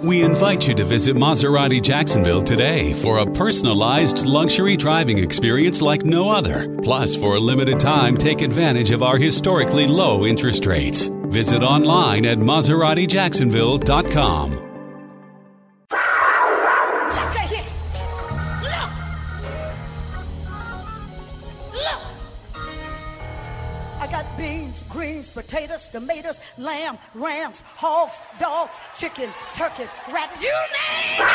We invite you to visit Maserati Jacksonville today for a personalized luxury driving experience like no other. Plus, for a limited time, take advantage of our historically low interest rates. Visit online at MaseratiJacksonville.com. Greens, potatoes, tomatoes, lamb, rams, hogs, dogs, chicken, turkeys, rabbits, you name it!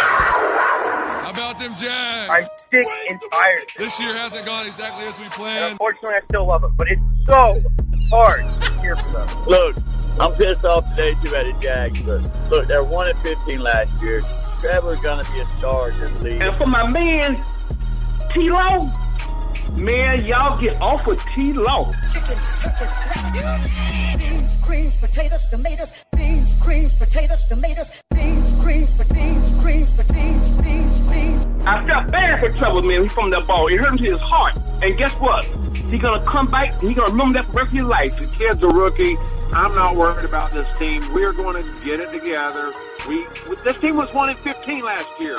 How about them Jags? I'm sick and tired. This year hasn't gone exactly as we planned. And unfortunately, I still love them, but it's so hard to cheer for them. Look, I'm pissed off today too about the Jags, but look, they're 1-15 last year. Trevor's gonna be a star in this league. And for my man, T-Lo, man, y'all get off with T-Lo. Chicken, turkeys, rabbits, beans, greens, potatoes, tomatoes, beans, greens, potatoes, tomatoes, beans, greens, beans, greens, beans, beans. I felt bad for Trevor, man. He from that ball. It hurt him to his heart. And guess what? He's going to come back, and he's going to remember that for the rest of his life. The kid's a rookie. I'm not worried about this team. We're going to get it together. This team was 1-15 last year.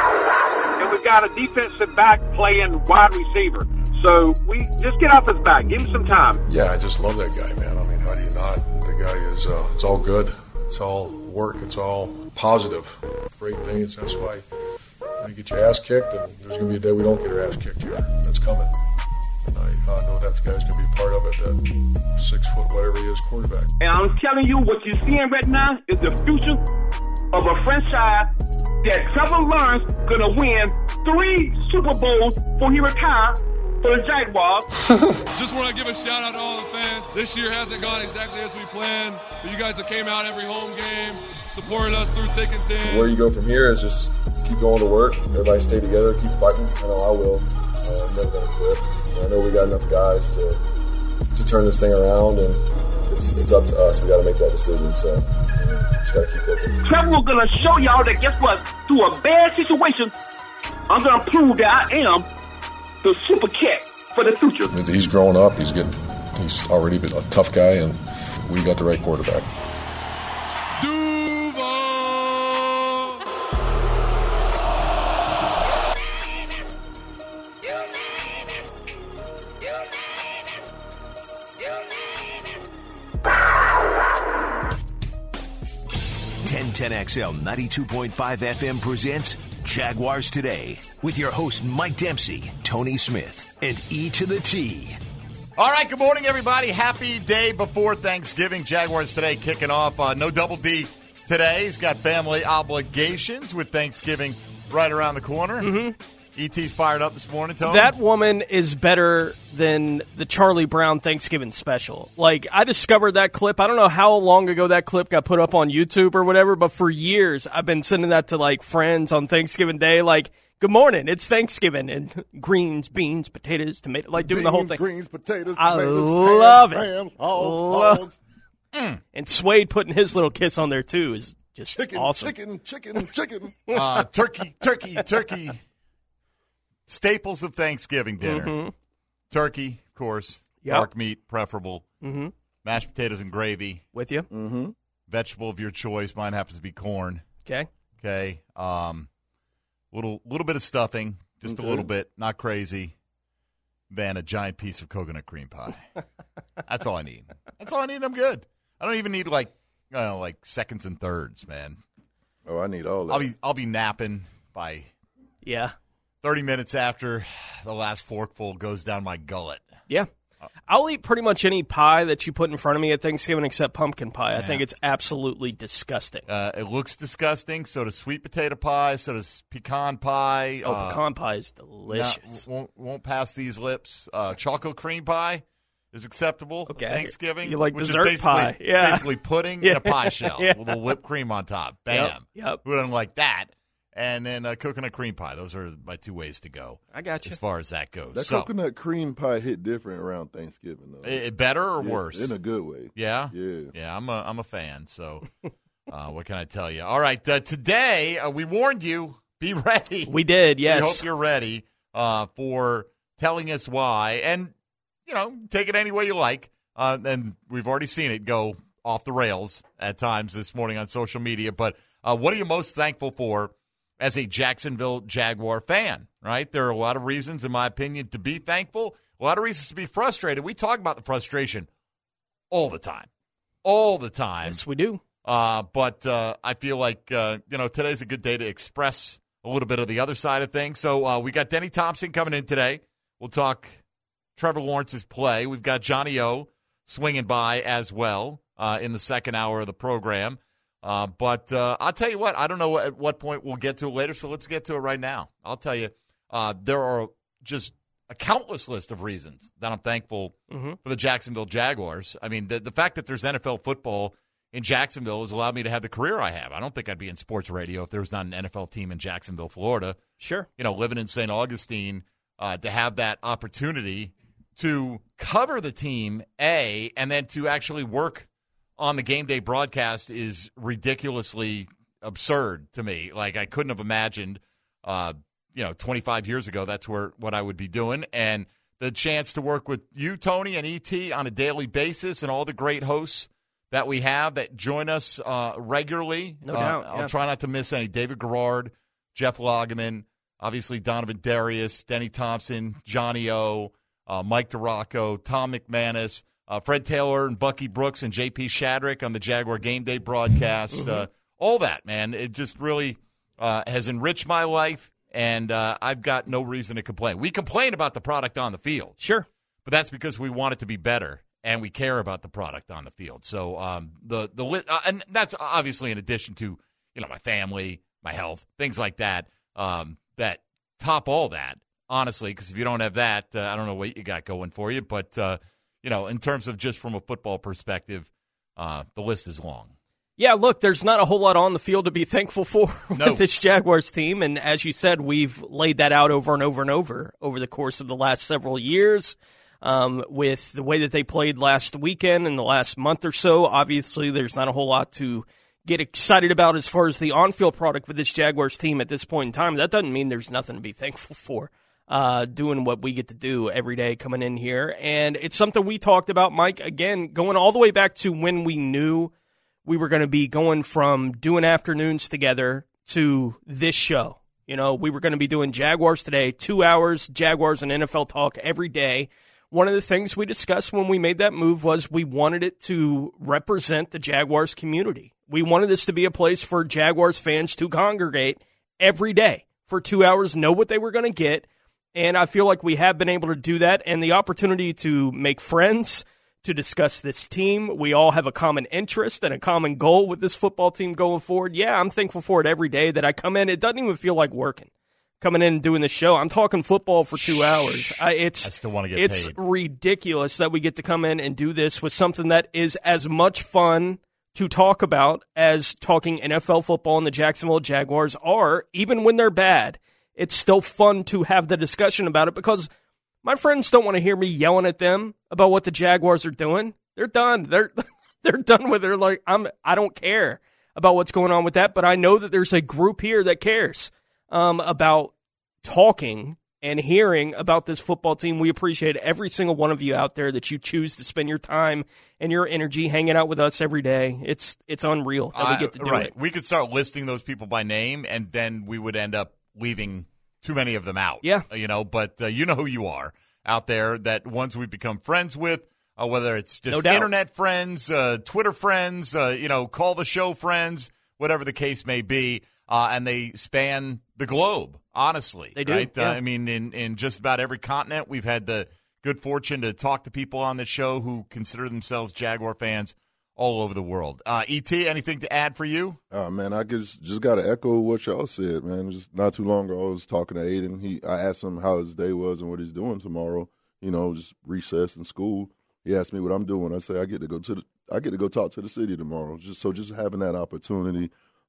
And we've got a defensive back playing wide receiver. So we just get off his back. Give him some time. Yeah, I just love that guy, man. I mean, how do you not? The guy is, it's all good. It's all work. It's all positive. Great things. That's why you get your ass kicked, and there's going to be a day we don't get our ass kicked here. That's coming. And I know that guy's going to be part of it, that 6 foot, whatever he is, quarterback. And I'm telling you, what you're seeing right now is the future of a franchise that Trevor Lawrence going to win 3 Super Bowls before he retires for the Jaguars. Just want to give a shout out to all the fans. This year hasn't gone exactly as we planned, but you guys have came out every home game, supported us through thick and thin. Where you go from here is just keep going to work. Everybody stay together, keep fighting. I know I will. I'm never going to quit. I know we got enough guys to turn this thing around, and it's up to us. We got to make that decision. So just got to keep working. Trevor's going to show y'all that, guess what? Through a bad situation, I'm going to prove that I am the super cat for the future. He's growing up. He's already a tough guy, and we got the right quarterback. Duval! 1010XL 92.5 FM presents Jaguars Today with your host Mike Dempsey, Tony Smith, and E to the T. All right, good morning, everybody. Happy day before Thanksgiving. Jaguars Today kicking off. No Double D today. He's got family obligations with Thanksgiving right around the corner. Mm-hmm. ET's fired up this morning, Tony. That woman is better than the Charlie Brown Thanksgiving special. Like, I discovered that clip. I don't know how long ago that clip got put up on YouTube or whatever, but for years I've been sending that to, like, friends on Thanksgiving Day. Like, good morning, it's Thanksgiving. And greens, beans, potatoes, tomatoes, like doing the whole thing. Greens, potatoes, I tomatoes, love ham, it. Ham, hogs. And Suede putting his little kiss on there, too, is just awesome. Chicken. Turkey. Staples of Thanksgiving dinner. Mm-hmm. Turkey, of course. Yep. Dark meat, preferable. Mm-hmm. Mashed potatoes and gravy. With you. Mm-hmm. Vegetable of your choice. Mine happens to be corn. Okay. Little bit of stuffing. Just a little bit. Not crazy. Then a giant piece of coconut cream pie. That's all I need. I'm good. I don't even need like seconds and thirds, man. Oh, I need all that. I'll be napping by 30 minutes after the last forkful goes down my gullet. Yeah. I'll eat pretty much any pie that you put in front of me at Thanksgiving except pumpkin pie. Yeah. I think it's absolutely disgusting. It looks disgusting. So does sweet potato pie. So does pecan pie. Oh, pecan pie is delicious. Won't pass these lips. Chocolate cream pie is acceptable. Okay. Thanksgiving. You like which dessert is pie. Yeah. Basically pudding in a pie shell with a whipped cream on top. Bam. Yep. Who doesn't like that? And then coconut cream pie. Those are my 2 ways to go. I got you. As far as that goes. That coconut cream pie hit different around Thanksgiving, though. Better or worse? In a good way. Yeah? Yeah. I'm a fan, so what can I tell you? All right, today we warned you, be ready. We did, yes. We hope you're ready for telling us why. And, take it any way you like. And we've already seen it go off the rails at times this morning on social media, but What are you most thankful for as a Jacksonville Jaguar fan, right? There are a lot of reasons, in my opinion, to be thankful, a lot of reasons to be frustrated. We talk about the frustration all the time. All the time. Yes, we do. But I feel like, today's a good day to express a little bit of the other side of things. So we got Denny Thompson coming in today. We'll talk Trevor Lawrence's play. We've got Johnny O swinging by as well in the second hour of the program. But I'll tell you what, I don't know at what point we'll get to it later, so let's get to it right now. I'll tell you, there are just a countless list of reasons that I'm thankful for the Jacksonville Jaguars. I mean, the fact that there's NFL football in Jacksonville has allowed me to have the career I have. I don't think I'd be in sports radio if there was not an NFL team in Jacksonville, Florida. Sure. Living in St. Augustine, to have that opportunity to cover the team, and then to actually work on the game day broadcast is ridiculously absurd to me. Like, I couldn't have imagined, 25 years ago, that's what I would be doing. And the chance to work with you, Tony, and E.T. on a daily basis, and all the great hosts that we have that join us regularly. No doubt. I'll try not to miss any. David Garrard, Jeff Loggeman, obviously Donovan Darius, Denny Thompson, Johnny O, Mike DeRocco, Tom McManus, Fred Taylor and Bucky Brooks and J.P. Shadrick on the Jaguar Game Day broadcast. All that, man. It just really has enriched my life, and I've got no reason to complain. We complain about the product on the field. Sure. But that's because we want it to be better, and we care about the product on the field. So and that's obviously in addition to, my family, my health, things like that, that top all that, honestly, because if you don't have that, I don't know what you got going for you. But, in terms of just from a football perspective, the list is long. Yeah, look, there's not a whole lot on the field to be thankful for with this Jaguars team. And as you said, we've laid that out over and over and over the course of the last several years. With the way that they played last weekend and the last month or so, obviously there's not a whole lot to get excited about as far as the on-field product with this Jaguars team at this point in time. That doesn't mean there's nothing to be thankful for, doing what we get to do every day coming in here. And it's something we talked about, Mike, again, going all the way back to when we knew we were going to be going from doing afternoons together to this show. We were going to be doing Jaguars Today, 2 hours, Jaguars and NFL talk every day. One of the things we discussed when we made that move was we wanted it to represent the Jaguars community. We wanted this to be a place for Jaguars fans to congregate every day for 2 hours, know what they were going to get, and I feel like we have been able to do that, and the opportunity to make friends, to discuss this team. We all have a common interest and a common goal with this football team going forward. Yeah, I'm thankful for it every day that I come in. It doesn't even feel like working. Coming in and doing the show. I'm talking football for 2 hours. I still want to get paid. It's ridiculous that we get to come in and do this with something that is as much fun to talk about as talking NFL football and the Jacksonville Jaguars are. Even when they're bad, it's still fun to have the discussion about it because my friends don't want to hear me yelling at them about what the Jaguars are doing. They're done. They're done with it. They're like, I don't care about what's going on with that, but I know that there's a group here that cares about talking and hearing about this football team. We appreciate every single one of you out there that you choose to spend your time and your energy hanging out with us every day. It's unreal that we get to do it. We could start listing those people by name, and then we would end up leaving too many of them out. Yeah. But you know who you are out there, that ones we've become friends with, whether it's just internet friends, Twitter friends, call the show friends, whatever the case may be. And they span the globe, honestly. They do. Right? Yeah. In just about every continent, we've had the good fortune to talk to people on this show who consider themselves Jaguar fans all over the world. E.T., anything to add for you? Man, I just got to echo what y'all said, man. Just not too long ago, I was talking to Aiden. I asked him how his day was and what he's doing tomorrow. Just recess in school. He asked me what I'm doing. I say I get to go talk to the city tomorrow. Just having that opportunity.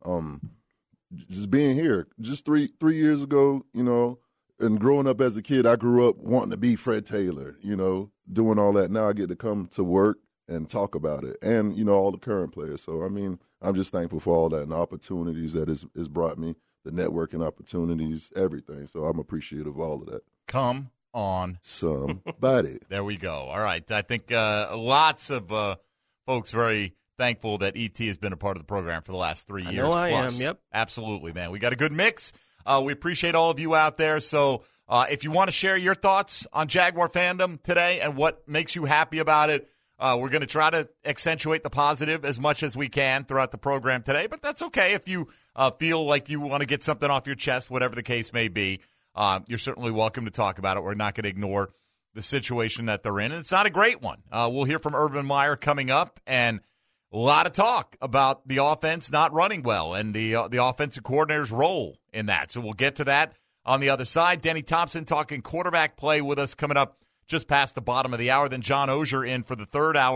Just being here, just three years ago, and growing up as a kid, I grew up wanting to be Fred Taylor, doing all that. Now I get to come to work and talk about it, and, all the current players. So, I'm just thankful for all that and the opportunities that it's brought me, the networking opportunities, everything. So I'm appreciative of all of that. Come on. Somebody. There we go. All right. I think lots of folks very thankful that ET has been a part of the program for the last 3 years. I know I plus. am, yep. Absolutely, man. We got a good mix. We appreciate all of you out there. So if you want to share your thoughts on Jaguar fandom today and what makes you happy about it, we're going to try to accentuate the positive as much as we can throughout the program today. But that's okay if you feel like you want to get something off your chest, whatever the case may be. You're certainly welcome to talk about it. We're not going to ignore the situation that they're in. And it's not a great one. We'll hear from Urban Meyer coming up, and a lot of talk about the offense not running well and the offensive coordinator's role in that. So we'll get to that on the other side. Denny Thompson talking quarterback play with us coming up just past the bottom of the hour. Then John Oehser in for the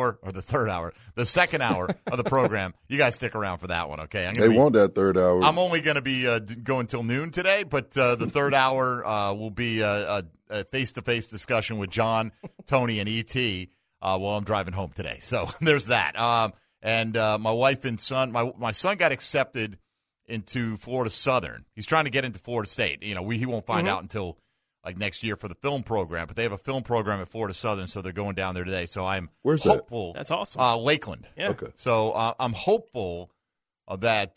second hour of the program. You guys stick around for that one, okay? They want that third hour. I'm only going to be going till noon today, but the third hour will be a face-to-face discussion with John, Tony, and E.T. While I'm driving home today. So there's that. And my wife and son, my son got accepted into Florida Southern. He's trying to get into Florida State. You know, he won't find out until like next year for the film program, but they have a film program at Florida Southern, so they're going down there today. So I'm hopeful. That's awesome. Lakeland. Yeah. Okay. So I'm hopeful that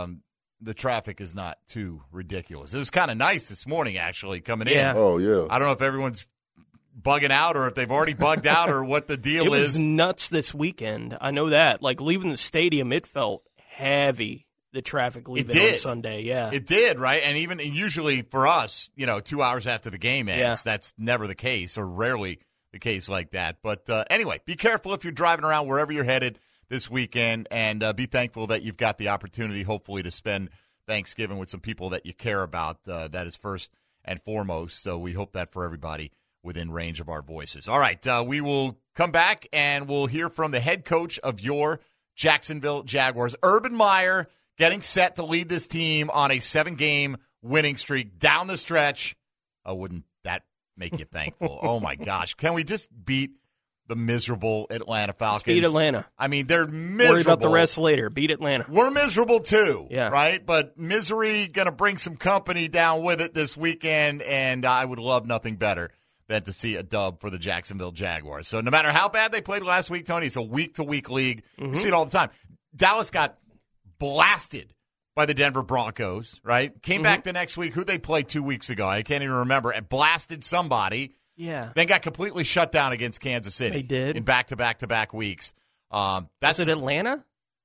the traffic is not too ridiculous. It was kind of nice this morning, actually, coming in. Oh, yeah. I don't know if everyone's bugging out or if they've already bugged out or what the deal is. It was nuts this weekend. I know that. Like, leaving the stadium, it felt heavy. The traffic leaving on Sunday, yeah. It did, right? And usually for us, 2 hours after the game ends, that's never the case or rarely the case like that. But anyway, be careful if you're driving around wherever you're headed this weekend, and be thankful that you've got the opportunity, hopefully, to spend Thanksgiving with some people that you care about. That is first and foremost. So we hope that for everybody within range of our voices. All right, we will come back, and we'll hear from the head coach of your Jacksonville Jaguars, Urban Meyer, getting set to lead this team on a 7-game winning streak down the stretch. Oh, wouldn't that make you thankful? Oh, my gosh. Can we just beat the miserable Atlanta Falcons? Let's beat Atlanta. I mean, they're miserable. Worry about the rest later. Beat Atlanta. We're miserable, too, yeah. Right? But misery going to bring some company down with it this weekend, and I would love nothing better than to see a dub for the Jacksonville Jaguars. So no matter how bad they played last week, Tony, it's a week-to-week league. We see it all the time. Dallas got blasted by the Denver Broncos, right? Came back the next week. Who they played 2 weeks ago? I can't even remember. And blasted somebody. Yeah. Then got completely shut down against Kansas City. They did. In back-to-back weeks. Was it Atlanta?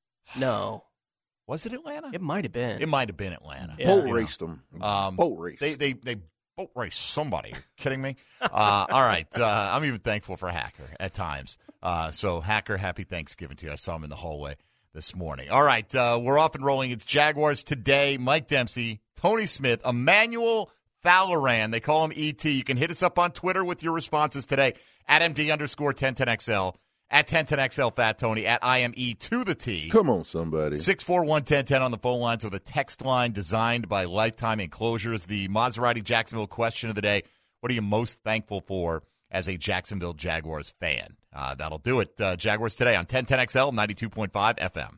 No. Was it Atlanta? It might have been. It might have been Atlanta. Yeah. Boat raced them. Boat race. They boat race somebody. Are you kidding me? All right. I'm even thankful for Hacker at times. So, Hacker, happy Thanksgiving to you. I saw him in the hallway this morning. All right, we're off and rolling. It's Jaguars Today. Mike Dempsey, Tony Smith, Emmanuel Falloran. They call him ET. You can hit us up on Twitter with your responses today at MD_1010XL, at 1010XL Fat Tony, at IME to the T. Come on, somebody. 641-1010 on the phone lines with a text line designed by Lifetime Enclosures. The Maserati Jacksonville question of the day: what are you most thankful for as a Jacksonville Jaguars fan? That'll do it. Jaguars Today on 1010XL, 92.5 FM.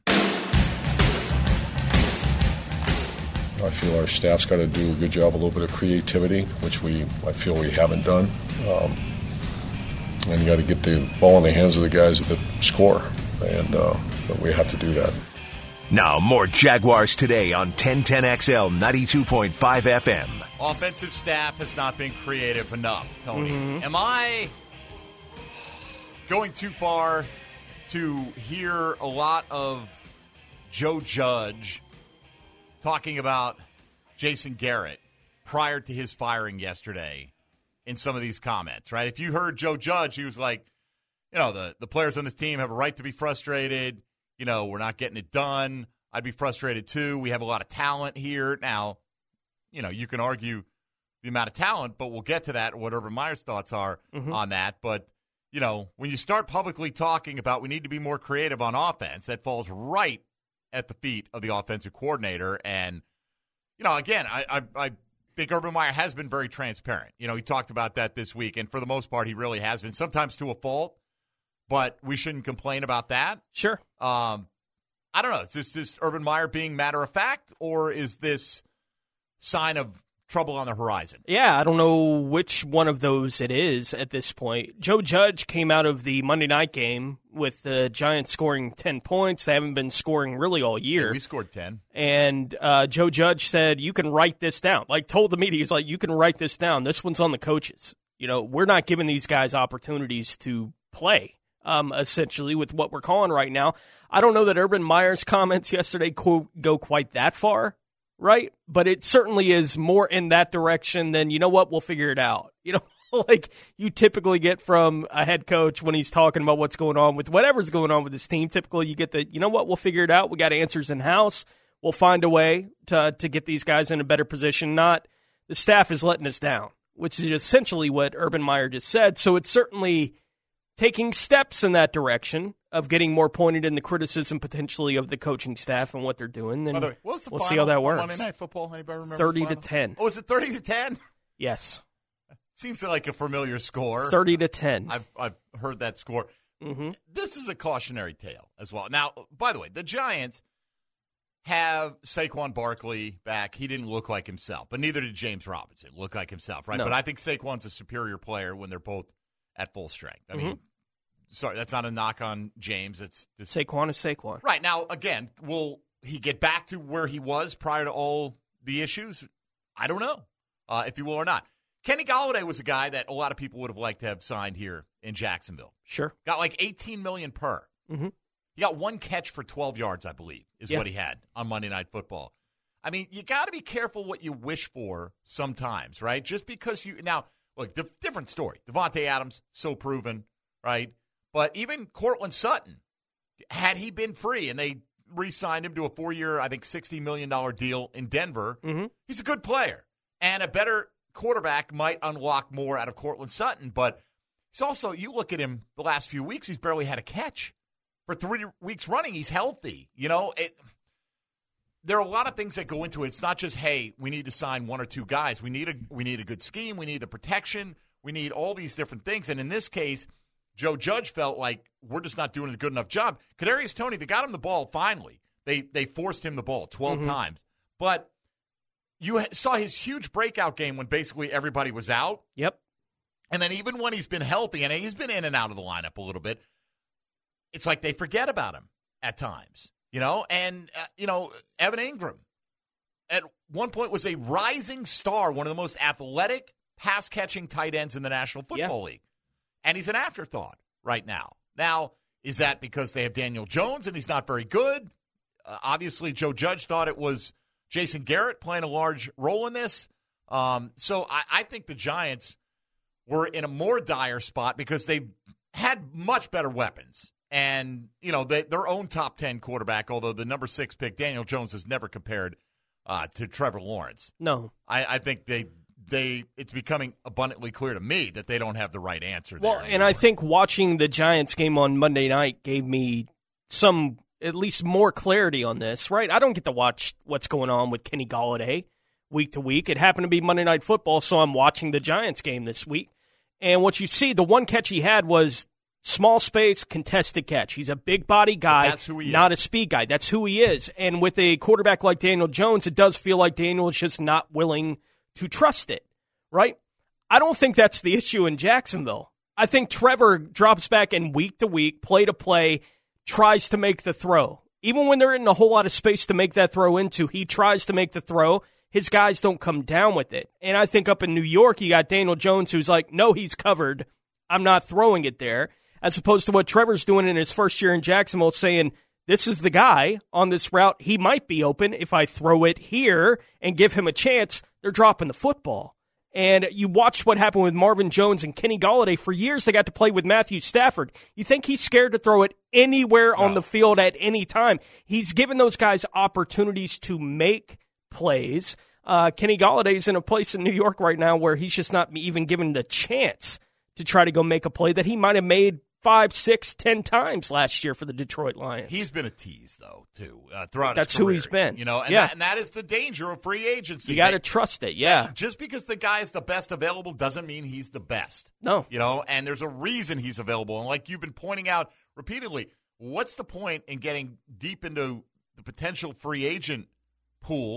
I feel our staff's got to do a good job, a little bit of creativity, which I feel we haven't done. And you got to get the ball in the hands of the guys that score, and but we have to do that. Now, more Jaguars Today on 1010XL 92.5 FM. Offensive staff has not been creative enough, Tony. Am I going too far to hear a lot of Joe Judge talking about Jason Garrett prior to his firing yesterday in some of these comments, right? If you heard Joe Judge, he was like, the players on this team have a right to be frustrated. We're not getting it done. I'd be frustrated too. We have a lot of talent here. Now, you can argue the amount of talent, but we'll get to that and what Urban Meyer's thoughts are on that. But, when you start publicly talking about we need to be more creative on offense, that falls right at the feet of the offensive coordinator. And, again, I think Urban Meyer has been very transparent. He talked about that this week, and for the most part, he really has been, sometimes to a fault, but we shouldn't complain about that. Sure. I don't know. Is this just Urban Meyer being matter of fact, or is this sign of trouble on the horizon. Yeah, I don't know which one of those it is at this point. Joe Judge came out of the Monday night game with the Giants scoring 10 points. They haven't been scoring really all year. Yeah, we scored 10. And Joe Judge said, you can write this down. Like, told the media, he's like, you can write this down. This one's on the coaches. You know, we're not giving these guys opportunities to play, essentially, with what we're calling right now. I don't know that Urban Meyer's comments yesterday go quite that far. Right? But it certainly is more in that direction than, you know what, we'll figure it out. You know, like you typically get from a head coach when he's talking about what's going on with whatever's going on with his team. Typically you get the, you know what, we'll figure it out. We got answers in-house. We'll find a way to get these guys in a better position. Not the staff is letting us down, which is essentially what Urban Meyer just said. So it's certainly taking steps in that direction of getting more pointed in the criticism potentially of the coaching staff and what they're doing. Then way, we'll see how that works. Monday Night Football, anybody remember? 30-10. Oh, is it 30-10? Yes. Seems like a familiar score. 30-10. I've heard that score. Mm-hmm. This is a cautionary tale as well. Now, by the way, the Giants have Saquon Barkley back. He didn't look like himself, but neither did James Robinson look like himself, right? No. But I think Saquon's a superior player when they're both at full strength. I mean, sorry, that's not a knock on James. It's just Saquon is Saquon. Right. Now, again, will he get back to where he was prior to all the issues? I don't know if he will or not. Kenny Golladay was a guy that a lot of people would have liked to have signed here in Jacksonville. Sure. Got like $18 million per. Mm-hmm. He got one catch for 12 yards, I believe, is what he had on Monday Night Football. I mean, you got to be careful what you wish for sometimes, right? Just because you – now, look, different story. Devontae Adams, so proven, right? But even Cortland Sutton, had he been free and they re-signed him to a 4-year, I think, $60 million deal in Denver, he's a good player. And a better quarterback might unlock more out of Cortland Sutton. But he's also – you look at him the last few weeks, he's barely had a catch. For 3 weeks running, he's healthy. You know, there are a lot of things that go into it. It's not just, hey, we need to sign 1 or 2 guys. We need a good scheme. We need the protection. We need all these different things. And in this case, Joe Judge felt like we're just not doing a good enough job. Kadarius Toney, they got him the ball finally. They forced him the ball 12 times. But you saw his huge breakout game when basically everybody was out. Yep. And then even when he's been healthy, and he's been in and out of the lineup a little bit, it's like they forget about him at times, you know? And, Evan Ingram at one point was a rising star, one of the most athletic pass-catching tight ends in the National Football League. And he's an afterthought right now. Now, is that because they have Daniel Jones and he's not very good? Obviously, Joe Judge thought it was Jason Garrett playing a large role in this. So I think the Giants were in a more dire spot because they had much better weapons. And, their own top 10 quarterback, although the number 6 pick, Daniel Jones, has never compared to Trevor Lawrence. No. I think it's becoming abundantly clear to me that they don't have the right answer there. Well, and I think watching the Giants game on Monday night gave me some, at least more clarity on this, right? I don't get to watch what's going on with Kenny Golladay week to week. It happened to be Monday Night Football, so I'm watching the Giants game this week. And what you see, the one catch he had was small space, contested catch. He's a big body guy, that's who he not is. A speed guy. That's who he is. And with a quarterback like Daniel Jones, it does feel like Daniel is just not willing to trust it, right? I don't think that's the issue in Jacksonville. I think Trevor drops back and week to week, play to play, tries to make the throw. Even when there isn't a whole lot of space to make that throw into, he tries to make the throw. His guys don't come down with it. And I think up in New York, you got Daniel Jones who's like, no, he's covered. I'm not throwing it there. As opposed to what Trevor's doing in his first year in Jacksonville, saying, this is the guy on this route. He might be open if I throw it here and give him a chance. They're dropping the football. And you watched what happened with Marvin Jones and Kenny Golladay. For years, they got to play with Matthew Stafford. You think he's scared to throw it anywhere on the field at any time? He's given those guys opportunities to make plays. Kenny Galladay's in a place in New York right now where he's just not even given the chance to try to go make a play that he might have made 5, 6, 10 times last year for the Detroit Lions. He's been a tease, though, too, throughout That's his career. who he's been. And that is the danger of free agency. You got to trust it, yeah. Just because the guy is the best available doesn't mean he's the best. No. And there's a reason he's available. And like you've been pointing out repeatedly, what's the point in getting deep into the potential free agent pool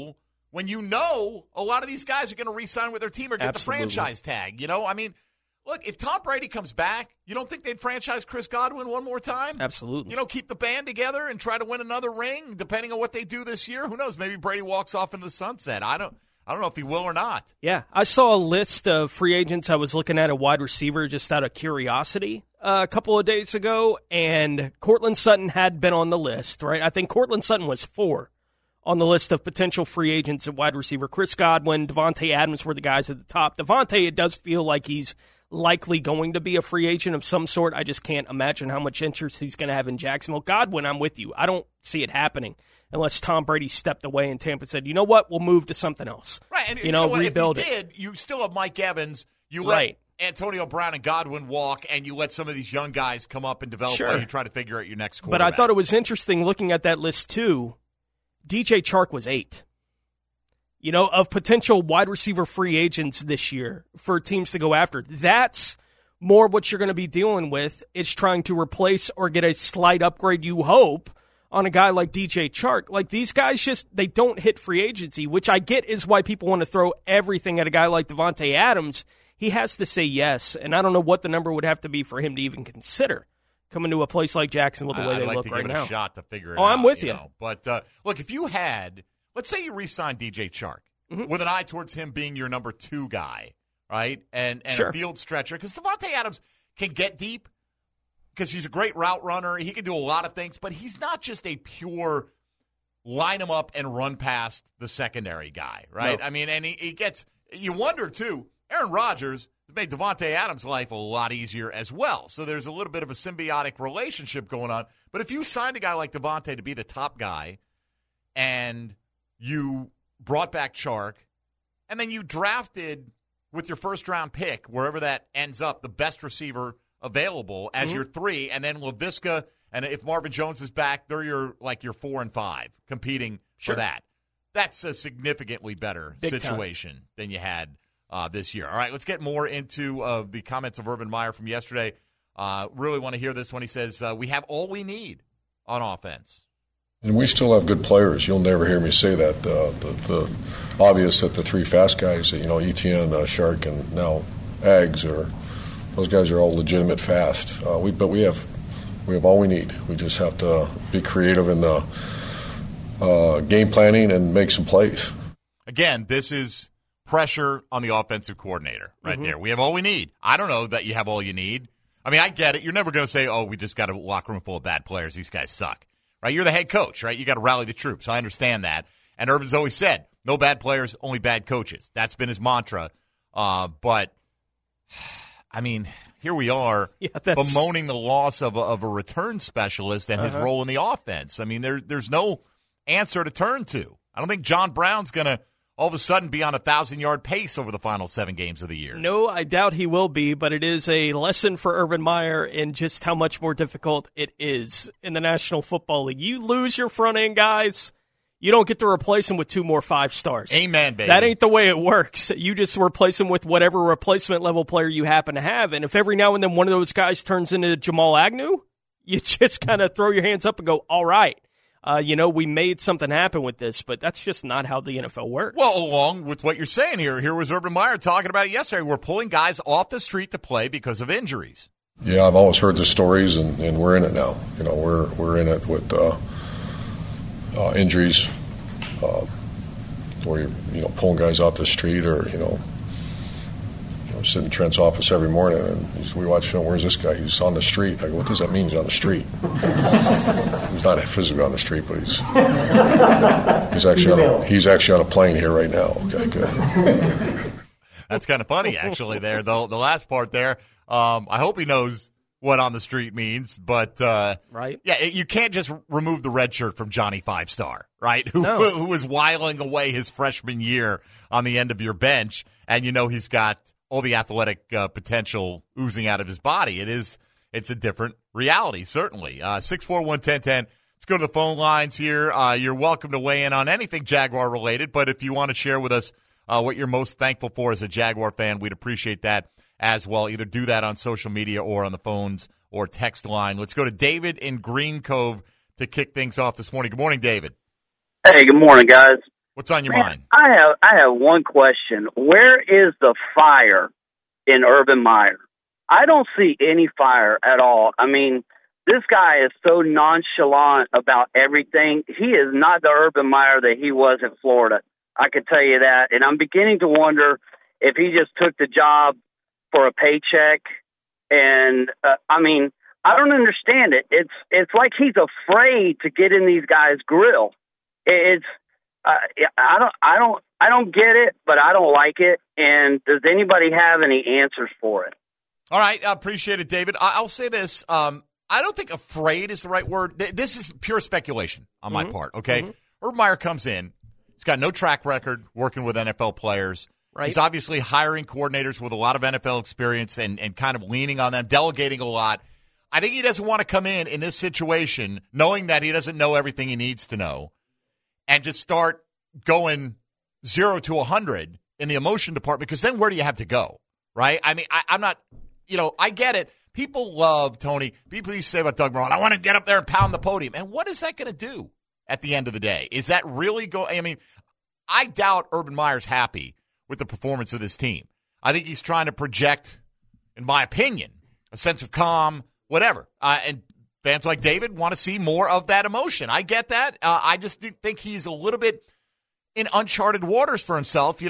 when you know a lot of these guys are going to re-sign with their team or get Absolutely. the franchise tag. I mean, look, if Tom Brady comes back, you don't think they'd franchise Chris Godwin one more time? Absolutely. Keep the band together and try to win another ring, depending on what they do this year. Who knows? Maybe Brady walks off into the sunset. I don't know if he will or not. Yeah, I saw a list of free agents I was looking at a wide receiver just out of curiosity a couple of days ago, and Courtland Sutton had been on the list, right? I think Courtland Sutton was 4 on the list of potential free agents at wide receiver. Chris Godwin, Devontae Adams were the guys at the top. Devontae, it does feel like he's likely going to be a free agent of some sort. I just can't imagine how much interest he's going to have in Jacksonville. Godwin, I'm with you. I don't see it happening unless Tom Brady stepped away and Tampa said, you know what, we'll move to something else. Right, and rebuild if you did, you still have Mike Evans. You let Antonio Brown and Godwin walk, and you let some of these young guys come up and develop while you try to figure out your next quarterback. But I thought it was interesting looking at that list, too. DJ Chark was 8. Of potential wide receiver free agents this year for teams to go after. That's more what you're going to be dealing with. It's trying to replace or get a slight upgrade, you hope, on a guy like DJ Chark. Like, these guys they don't hit free agency, which I get is why people want to throw everything at a guy like Devontae Adams. He has to say yes, and I don't know what the number would have to be for him to even consider coming to a place like Jacksonville the way they look right now. I'd like to give it a shot to figure it out. I'm with you. But, look, if you had, let's say you re-signed DJ Chark with an eye towards him being your number 2 guy, right, and a field stretcher, because Devontae Adams can get deep because he's a great route runner. He can do a lot of things, but he's not just a pure line him up and run past the secondary guy, right? No. I mean, and he gets – you wonder, too, Aaron Rodgers – made Devontae Adams' life a lot easier as well. So there's a little bit of a symbiotic relationship going on. But if you signed a guy like Devontae to be the top guy and you brought back Chark and then you drafted with your first-round pick, wherever that ends up, the best receiver available as your 3, and then Laviska, and if Marvin Jones is back, they're your 4 and 5 competing for that. That's a significantly better situation than you had this year. All right, let's get more into the comments of Urban Meyer from yesterday. Really want to hear this when he says, we have all we need on offense. And we still have good players. You'll never hear me say that. The obvious that the 3 fast guys, Etienne, Chark, and now Aggs, those guys are all legitimate fast. But we have all we need. We just have to be creative in the game planning and make some plays. Again, this is pressure on the offensive coordinator right there. We have all we need. I don't know that you have all you need. I mean, I get it. You're never going to say, we just got a locker room full of bad players. These guys suck. Right? You're the head coach, right? You got to rally the troops. I understand that. And Urban's always said, no bad players, only bad coaches. That's been his mantra. But, I mean, here we are bemoaning the loss of a return specialist and his role in the offense. I mean, there's no answer to turn to. I don't think John Brown's going to all of a sudden be on a 1,000-yard pace over the final 7 games of the year. No, I doubt he will be, but it is a lesson for Urban Meyer in just how much more difficult it is in the National Football League. You lose your front end guys, you don't get to replace them with 2 more 5 stars. Amen, baby. That ain't the way it works. You just replace them with whatever replacement level player you happen to have, and if every now and then one of those guys turns into Jamal Agnew, you just kind of throw your hands up and go, all right. We made something happen with this, but that's just not how the NFL works. Well, along with what you're saying here was Urban Meyer talking about it yesterday. We're pulling guys off the street to play because of injuries. Yeah, I've always heard the stories, and we're in it now. We're in it with injuries, where you're pulling guys off the street, or sit in Trent's office every morning and we watch film. Where's this guy? He's on the street. I go, what does that mean? He's on the street. He's not physically on the street, but he's actually on a plane here right now. Okay, good. That's kind of funny, actually. There, the last part there. I hope he knows what on the street means, but right? Yeah, you can't just remove the red shirt from Johnny 5-Star, right? Who was whiling away his freshman year on the end of your bench, and he's got all the athletic potential oozing out of his body. It's a different reality, certainly. 641-1010. Let's go to the phone lines here. You're welcome to weigh in on anything Jaguar related, but if you want to share with us what you're most thankful for as a Jaguar fan, we'd appreciate that as well. Either do that on social media or on the phones or text line. Let's go to David in Green Cove to kick things off this morning. Good morning, David. Hey, good morning, guys. What's on your mind? I have one question. Where is the fire in Urban Meyer? I don't see any fire at all. I mean, this guy is so nonchalant about everything. He is not the Urban Meyer that he was in Florida. I can tell you that. And I'm beginning to wonder if he just took the job for a paycheck. And, I mean, I don't understand it. It's like he's afraid to get in these guys' grill. I don't get it, but I don't like it. And does anybody have any answers for it? All right, I appreciate it, David. I'll say this. I don't think afraid is the right word. This is pure speculation on my part, okay? Urban Meyer comes in. He's got no track record working with NFL players. Right. He's obviously hiring coordinators with a lot of NFL experience and kind of leaning on them, delegating a lot. I think he doesn't want to come in this situation knowing that he doesn't know everything he needs to know and just start going 0 to 100 in the emotion department, because then where do you have to go, right? I mean, I'm not, I get it. People love, Tony, people used to say about Doug Marrone, I want to get up there and pound the podium. And what is that going to do at the end of the day? Is that really I mean, I doubt Urban Meyer's happy with the performance of this team. I think he's trying to project, in my opinion, a sense of calm, whatever. And fans like David want to see more of that emotion. I get that. I just think he's a little bit in uncharted waters for himself.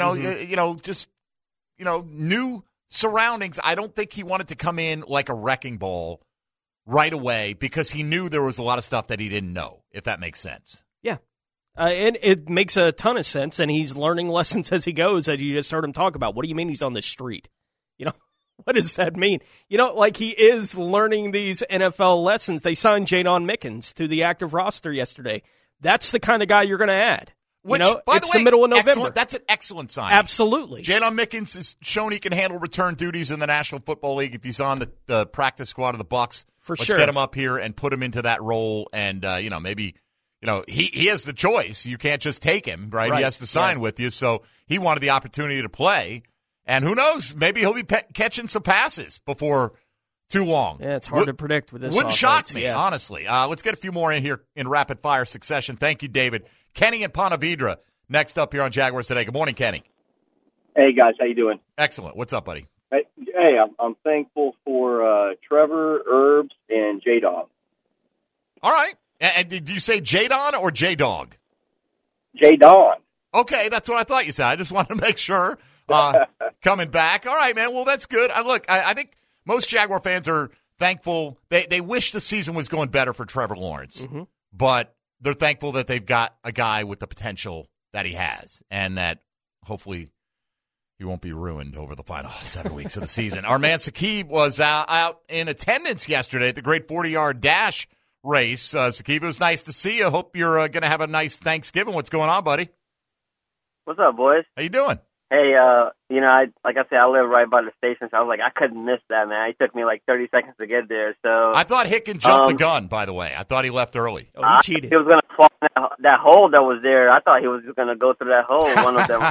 New surroundings. I don't think he wanted to come in like a wrecking ball right away because he knew there was a lot of stuff that he didn't know, if that makes sense. Yeah. And it makes a ton of sense, and he's learning lessons as he goes, as you just heard him talk about. What do you mean he's on the street? What does that mean? Like he is learning these NFL lessons. They signed Jadon Mickens to the active roster yesterday. That's the kind of guy you're going to add. Which, by it's the middle of November. That's an excellent sign. Absolutely. Jadon Mickens has shown he can handle return duties in the National Football League. If he's on the practice squad of the Bucs, let's get him up here and put him into that role. And, maybe, he has the choice. You can't just take him, right? He has to sign with you. So he wanted the opportunity to play. And who knows? Maybe he'll be catching some passes before too long. Yeah, it's hard to predict with this Wouldn't offense. shock me, honestly. Let's get a few more in here in rapid-fire succession. Thank you, David. Kenny and Ponte Vedra next up here on Jaguars Today. Good morning, Kenny. Hey, guys. How you doing? Excellent. What's up, buddy? Hey, I'm thankful for Trevor, Herbs, and J-Dog. All right. And did you say J-Don or J-Dog? J-Don. Okay, that's what I thought you said. I just wanted to make sure. Coming back. All right, man. Well, that's good. I think most Jaguar fans are thankful. They wish the season was going better for Trevor Lawrence, but they're thankful that they've got a guy with the potential that he has, and that hopefully he won't be ruined over the final 7 weeks of the season. Our man Saqib was out in attendance yesterday at the great 40-yard dash race. Saqib, it was nice to see you. Hope you're going to have a nice Thanksgiving. What's going on, buddy? What's up, boys? How you doing? Hey, I live right by the station, so I was like, I couldn't miss that, man. It took me like 30 seconds to get there. So I thought Hicken jumped the gun, by the way. I thought he left early. Oh, he cheated. He was going to fall in that hole that was there. I thought he was going to go through that hole, one of them.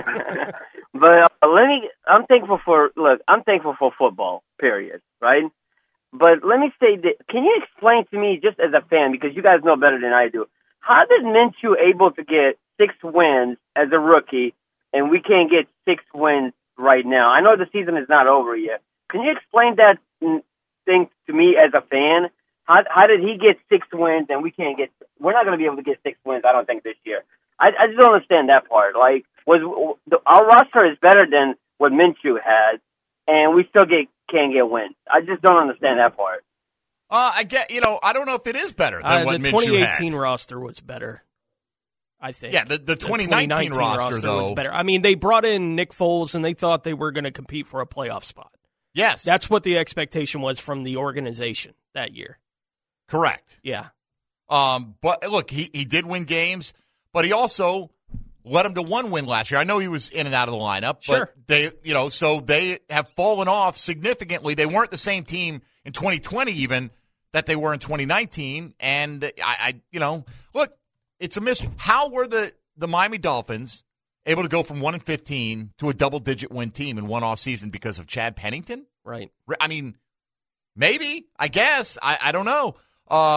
But I'm thankful for football, period, right? But let me say that, can you explain to me, just as a fan, because you guys know better than I do, how did Minshew able to get 6 wins as a rookie, and we can't get 6 wins right now? I know the season is not over yet. Can you explain that thing to me as a fan? How did he get 6 wins and we're not going to be able to get 6 wins, I don't think, this year. I just don't understand that part. Like, our roster is better than what Minshew had, and we still can't get wins. I just don't understand that part. I don't know if it is better than what Minshew had. The 2018 roster was better, I think. Yeah, the 2019 roster, though, was better. I mean, they brought in Nick Foles, and they thought they were going to compete for a playoff spot. Yes. That's what the expectation was from the organization that year. Correct. Yeah. But, look, he did win games, but he also led them to 1 win last year. I know he was in and out of the lineup, sure. But so they have fallen off significantly. They weren't the same team in 2020 even that they were in 2019. And look, it's a mystery. How were the Miami Dolphins able to go from 1-15 to a double-digit win team in one offseason because of Chad Pennington? Right. I mean, maybe, I guess. I don't know.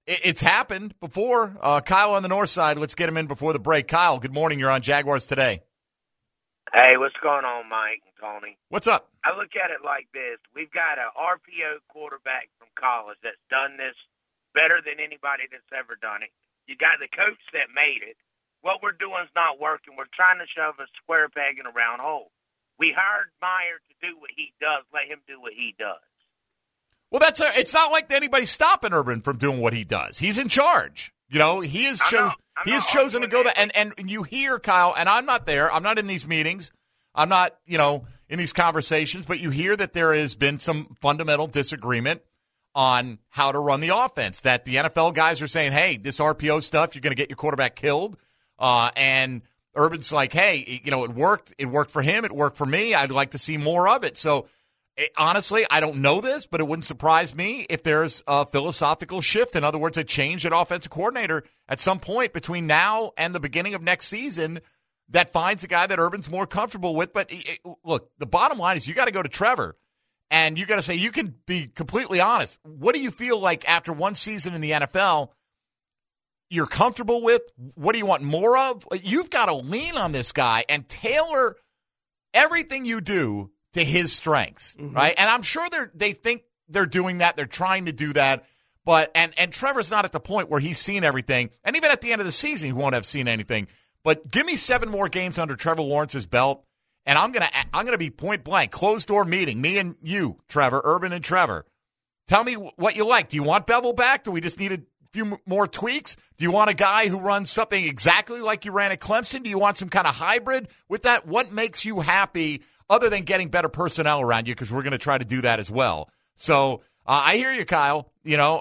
It's happened before. Kyle on the north side. Let's get him in before the break. Kyle, good morning. You're on Jaguars Today. Hey, what's going on, Mike and Tony? What's up? I look at it like this. We've got an RPO quarterback from college that's done this better than anybody that's ever done it. You got the coach that made it. What we're doing is not working. We're trying to shove a square peg in a round hole. We hired Meyer to do what he does. Let him do what he does. Well, it's not like anybody's stopping Urban from doing what he does. He's in charge. You know, he has chosen to go there. And you hear, Kyle, and I'm not there. I'm not in these meetings. I'm not, in these conversations. But you hear that there has been some fundamental disagreement on how to run the offense, that the NFL guys are saying, hey, this RPO stuff, you're going to get your quarterback killed. And Urban's like, hey, it worked. It worked for him. It worked for me. I'd like to see more of it. So, honestly, I don't know this, but it wouldn't surprise me if there's a philosophical shift. In other words, a change at offensive coordinator at some point between now and the beginning of next season that finds a guy that Urban's more comfortable with. But, look, the bottom line is you got to go to Trevor, and you got to say, you can be completely honest. What do you feel like after one season in the NFL you're comfortable with? What do you want more of? You've got to lean on this guy and tailor everything you do to his strengths, right? And I'm sure they think they're doing that. They're trying to do that. But and Trevor's not at the point where he's seen everything. And even at the end of the season, he won't have seen anything. But give me 7 more games under Trevor Lawrence's belt, and I'm gonna be point blank, closed door meeting, me and you, Trevor, Urban and Trevor. Tell me what you like. Do you want Bevel back? Do we just need a few more tweaks? Do you want a guy who runs something exactly like you ran at Clemson? Do you want some kind of hybrid with that? What makes you happy other than getting better personnel around you? Because we're going to try to do that as well. So I hear you, Kyle.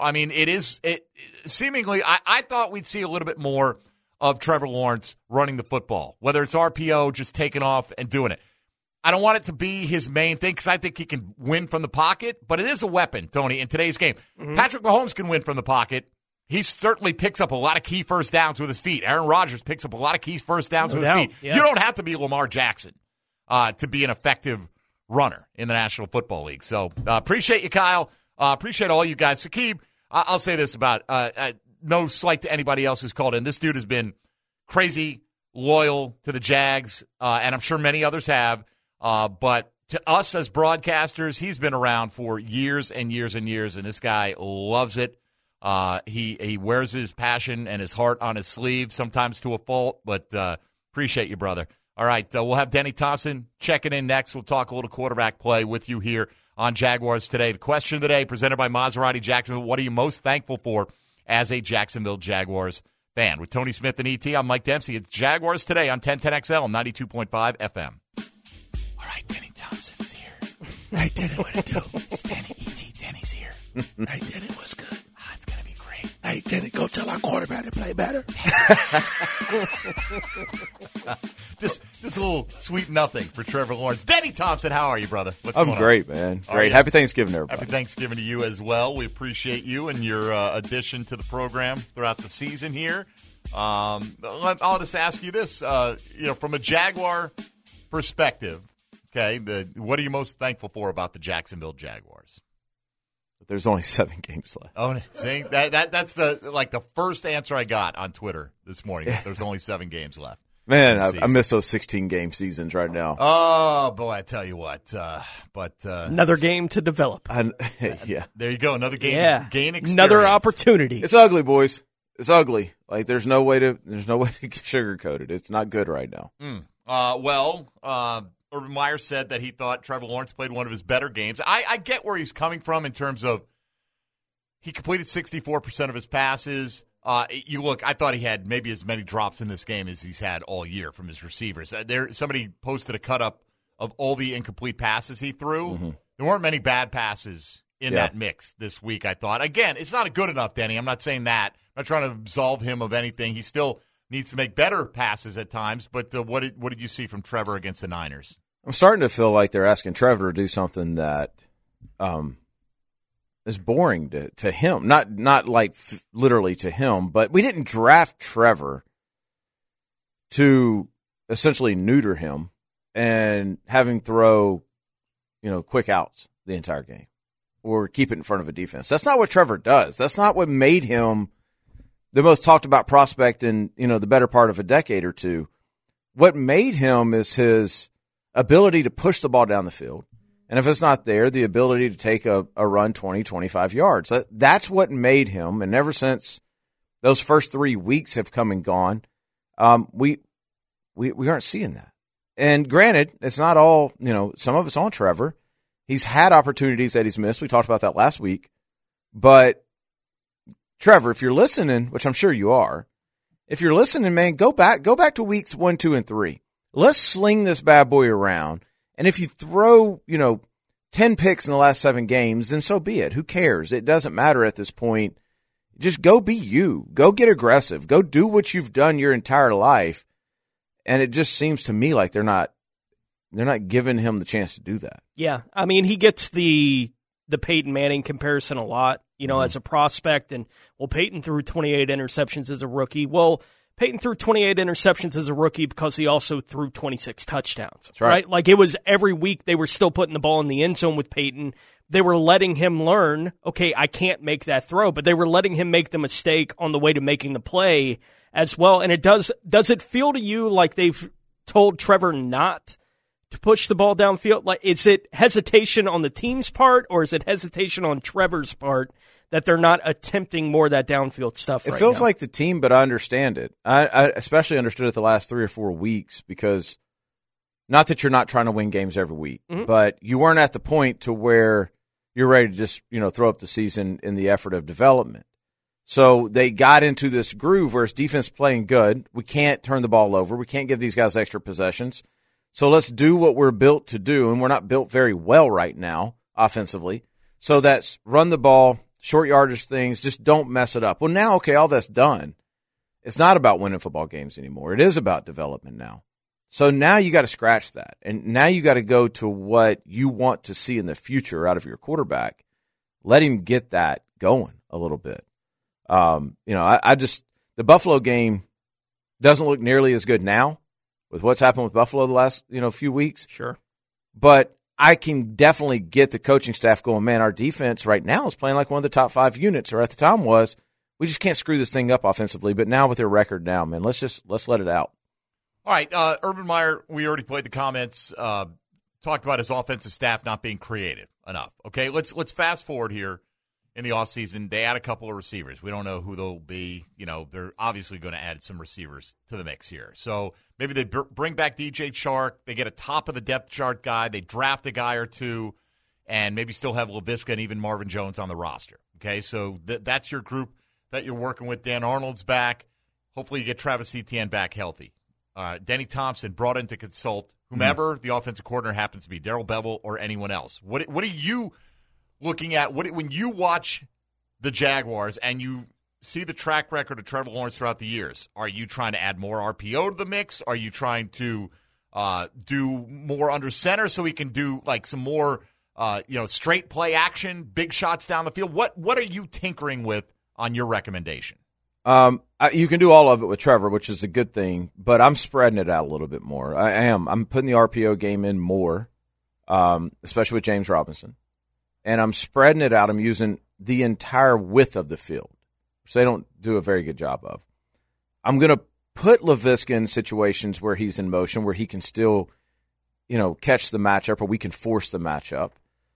Seemingly, I thought we'd see a little bit more of Trevor Lawrence running the football, whether it's RPO, just taking off and doing it. I don't want it to be his main thing because I think he can win from the pocket, but it is a weapon, Tony, in today's game. Patrick Mahomes can win from the pocket. He certainly picks up a lot of key first downs with his feet. Aaron Rodgers picks up a lot of key first downs with his feet. Yeah. You don't have to be Lamar Jackson to be an effective runner in the National Football League. So appreciate you, Kyle. Appreciate all you guys. Sakib, I'll say this about no slight to anybody else who's called in. This dude has been crazy loyal to the Jags, and I'm sure many others have. But to us as broadcasters, he's been around for years and years and years, and this guy loves it. He wears his passion and his heart on his sleeve, sometimes to a fault, but appreciate you, brother. All right, we'll have Denny Thompson checking in next. We'll talk a little quarterback play with you here on Jaguars Today. The question of the day presented by Maserati Jacksonville. What are you most thankful for as a Jacksonville Jaguars fan? With Tony Smith and E.T., I'm Mike Dempsey. It's Jaguars Today on 1010XL, 92.5 FM. All right, Denny Thompson's here. Hey, Denny, what it do? It's Denny, E.T., Denny's here. Hey, Denny, what's good? It's going to be great. Hey, Denny, go tell our quarterback to play better. Just a little sweet nothing for Trevor Lawrence. Denny Thompson, how are you, brother? What's going on? I'm great, man. Great. Happy Thanksgiving, everybody. Happy Thanksgiving to you as well. We appreciate you and your addition to the program throughout the season here. I'll just ask you this. From a Jaguar perspective, okay, what are you most thankful for about the Jacksonville Jaguars? There's only 7 games left. Oh, see, that's the first answer I got on Twitter this morning. There's only 7 games left. Man, I miss those 16-game seasons right now. Oh, boy, I tell you what. Another game to develop. Yeah. There you go. Another game. Yeah. Gain experience. Another opportunity. It's ugly, boys. It's ugly. Like, there's no way to sugarcoat it. It's not good right now. Urban Meyer said that he thought Trevor Lawrence played one of his better games. I get where he's coming from in terms of he completed 64% of his passes. I thought he had maybe as many drops in this game as he's had all year from his receivers. Somebody posted a cut-up of all the incomplete passes he threw. Mm-hmm. There weren't many bad passes in that mix this week, I thought. Again, it's not good enough, Denny. I'm not saying that. I'm not trying to absolve him of anything. He still needs to make better passes at times, but what did you see from Trevor against the Niners? I'm starting to feel like they're asking Trevor to do something that is boring to him. Not like literally to him, but we didn't draft Trevor to essentially neuter him and have him throw, quick outs the entire game or keep it in front of a defense. That's not what Trevor does. That's not what made him the most talked about prospect in, the better part of a decade or two. What made him is his ability to push the ball down the field. And if it's not there, the ability to take a run 20, 25 yards. That's what made him. And ever since those first 3 weeks have come and gone, we aren't seeing that. And granted, it's not all, some of it's on Trevor. He's had opportunities that he's missed. We talked about that last week. But Trevor, if you're listening, which I'm sure you are, if you're listening, man, go back to weeks 1, 2, and 3. Let's sling this bad boy around. And if you throw, 10 picks in the last 7 games, then so be it. Who cares? It doesn't matter at this point. Just go be you. Go get aggressive. Go do what you've done your entire life. And it just seems to me like they're not giving him the chance to do that. Yeah. I mean, he gets the Peyton Manning comparison a lot, as a prospect. And, Peyton threw 28 interceptions as a rookie. Well, Peyton threw 28 interceptions as a rookie because he also threw 26 touchdowns. That's right. Like, it was every week they were still putting the ball in the end zone with Peyton. They were letting him learn, okay, I can't make that throw, but they were letting him make the mistake on the way to making the play as well. And does it feel to you like they've told Trevor not to push the ball downfield? Like, is it hesitation on the team's part, or is it hesitation on Trevor's part that they're not attempting more of that downfield stuff right now? It feels like the team, but I understand it. I especially understood it the last 3 or 4 weeks, because not that you're not trying to win games every week, but you weren't at the point to where you're ready to just, throw up the season in the effort of development. So they got into this groove where it's defense playing good. We can't turn the ball over. We can't give these guys extra possessions. So let's do what we're built to do, and we're not built very well right now offensively. So that's run the ball, short yardage things, just don't mess it up. Well, now, okay, all that's done. It's not about winning football games anymore. It is about development now. So now you got to scratch that, and now you got to go to what you want to see in the future out of your quarterback. Let him get that going a little bit. The Buffalo game doesn't look nearly as good now with what's happened with Buffalo the last, few weeks. Sure. But I can definitely get the coaching staff going, man, our defense right now is playing like one of the top 5 units, or at the time was. We just can't screw this thing up offensively. But now with their record now, man, let's let it out. All right, Urban Meyer, we already played the comments, talked about his offensive staff not being creative enough. Okay, let's fast forward here in the offseason. They add a couple of receivers. We don't know who they'll be. They're obviously going to add some receivers to the mix here. So maybe they bring back DJ Chark. They get a top-of-the-depth chart guy. They draft a guy or two, and maybe still have Laviska and even Marvin Jones on the roster. Okay, so that's your group that you're working with. Dan Arnold's back. Hopefully you get Travis Etienne back healthy. Denny Thompson brought in to consult whomever the offensive coordinator happens to be, Darrell Bevell or anyone else. What are you looking at? When you watch the Jaguars and you see the track record of Trevor Lawrence throughout the years, are you trying to add more RPO to the mix? Are you trying to do more under center so he can do like some more straight play action, big shots down the field? What are you tinkering with on your recommendation? You can do all of it with Trevor, which is a good thing, but I'm spreading it out a little bit more. I am. I'm putting the RPO game in more, especially with James Robinson. And I'm spreading it out. I'm using the entire width of the field, which they don't do a very good job of. I'm going to put Laviska in situations where he's in motion, where he can still, catch the matchup, or we can force the matchup.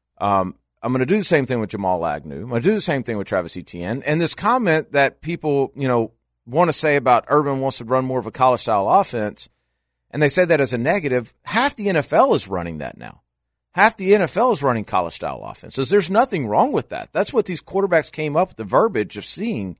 I'm going to do the same thing with Jamal Agnew. I'm going to do the same thing with Travis Etienne. And this comment that people, want to say about Urban wants to run more of a college-style offense, and they say that as a negative, half the NFL is running that now. Half the NFL is running college-style offenses. There's nothing wrong with that. That's what these quarterbacks came up with the verbiage of seeing.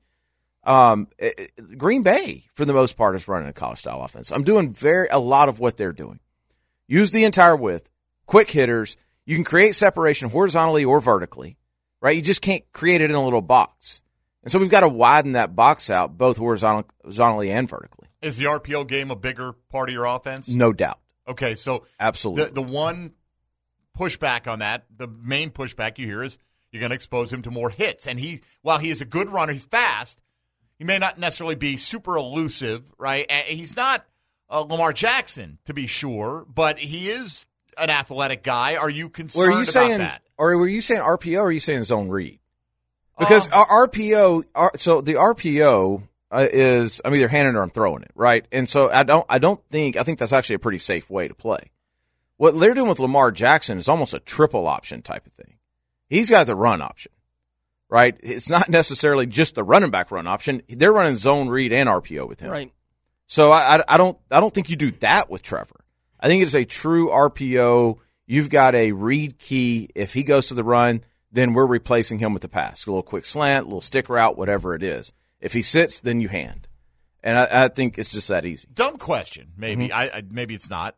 Green Bay, for the most part, is running a college-style offense. I'm doing a lot of what they're doing. Use the entire width, quick hitters. You can create separation horizontally or vertically, right? You just can't create it in a little box. And so we've got to widen that box out both horizontally and vertically. Is the RPO game a bigger part of your offense? No doubt. Okay, so absolutely. The one pushback on that, the main pushback you hear is you're going to expose him to more hits. And while he is a good runner, he's fast, he may not necessarily be super elusive, right? And he's not Lamar Jackson, to be sure, but he is an athletic guy. Are you concerned about that? Or were you saying RPO, or are you saying zone read? Because our RPO, so the RPO, is I'm either handing it or I'm throwing it, right? And so I think that's actually a pretty safe way to play. What they're doing with Lamar Jackson is almost a triple option type of thing. He's got the run option, right? It's not necessarily just the running back run option. They're running zone read and RPO with him. Right. So I don't think you do that with Trevor. I think it's a true RPO. You've got a read key. If he goes to the run, then we're replacing him with the pass. A little quick slant, a little stick route, whatever it is. If he sits, then you hand. And I think it's just that easy. Dumb question, maybe. Maybe it's not.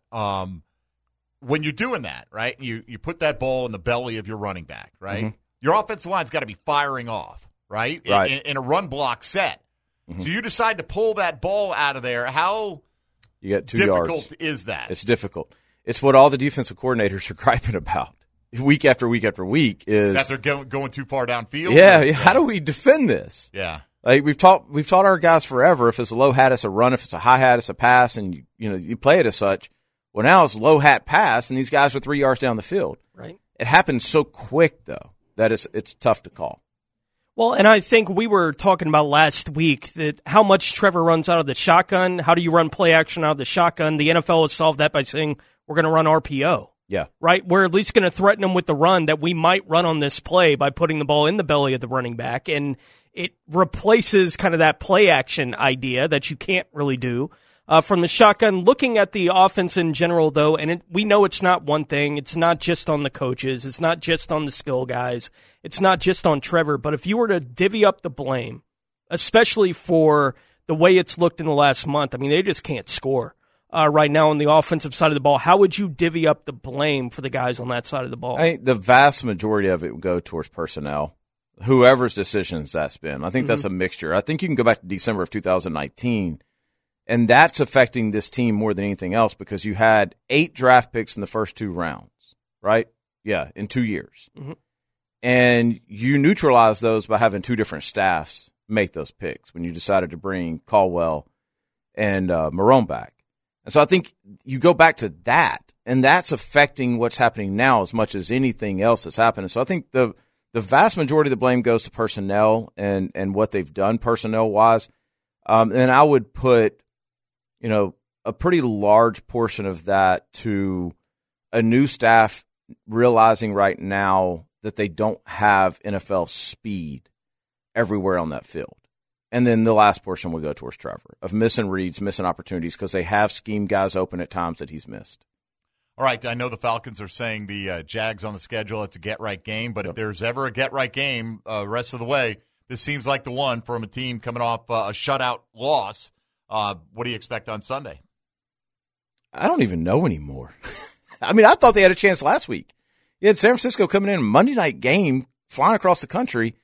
When you're doing that, right, you put that ball in the belly of your running back, right? Mm-hmm. Your offensive line's got to be firing off, right? In a run block set. Mm-hmm. So you decide to pull that ball out of there. How you got 2 difficult yards. Is that? It's difficult. It's what all the defensive coordinators are griping about week after week after week is that they're going too far downfield. Yeah, how do we defend this? Yeah. Like we've taught our guys forever. If it's a low hat, it's a run. If it's a high hat, it's a pass, and you play it as such. Well, now it's low hat pass, and these guys are 3 yards down the field. Right. It happens so quick though that it's tough to call. Well, and I think we were talking about last week that how much Trevor runs out of the shotgun. How do you run play action out of the shotgun? The NFL has solved that by saying we're going to run RPO. Yeah. Right? We're at least going to threaten them with the run that we might run on this play by putting the ball in the belly of the running back. And it replaces kind of that play action idea that you can't really do from the shotgun. Looking at the offense in general, though, and we know it's not one thing. It's not just on the coaches. It's not just on the skill guys. It's not just on Trevor. But if you were to divvy up the blame, especially for the way it's looked in the last month, I mean, they just can't score right now on the offensive side of the ball. How would you divvy up the blame for the guys on that side of the ball? I think the vast majority of it would go towards personnel, whoever's decisions that's been. I think that's a mixture. I think you can go back to December of 2019, and that's affecting this team more than anything else because you had 8 draft picks in the first 2 rounds, right? Yeah, in 2 years. Mm-hmm. And you neutralize those by having 2 different staffs make those picks when you decided to bring Caldwell and Marone back. And so I think you go back to that, and that's affecting what's happening now as much as anything else that's happening. So I think the vast majority of the blame goes to personnel and what they've done personnel-wise. And I would put, a pretty large portion of that to a new staff realizing right now that they don't have NFL speed everywhere on that field. And then the last portion will go towards Trevor, of missing reads, missing opportunities, because they have schemed guys open at times that he's missed. All right, I know the Falcons are saying the Jags on the schedule, it's a get-right game, but if there's ever a get-right game rest of the way, this seems like the one from a team coming off a shutout loss. What do you expect on Sunday? I don't even know anymore. I mean, I thought they had a chance last week. You had San Francisco coming in a Monday night game, flying across the country.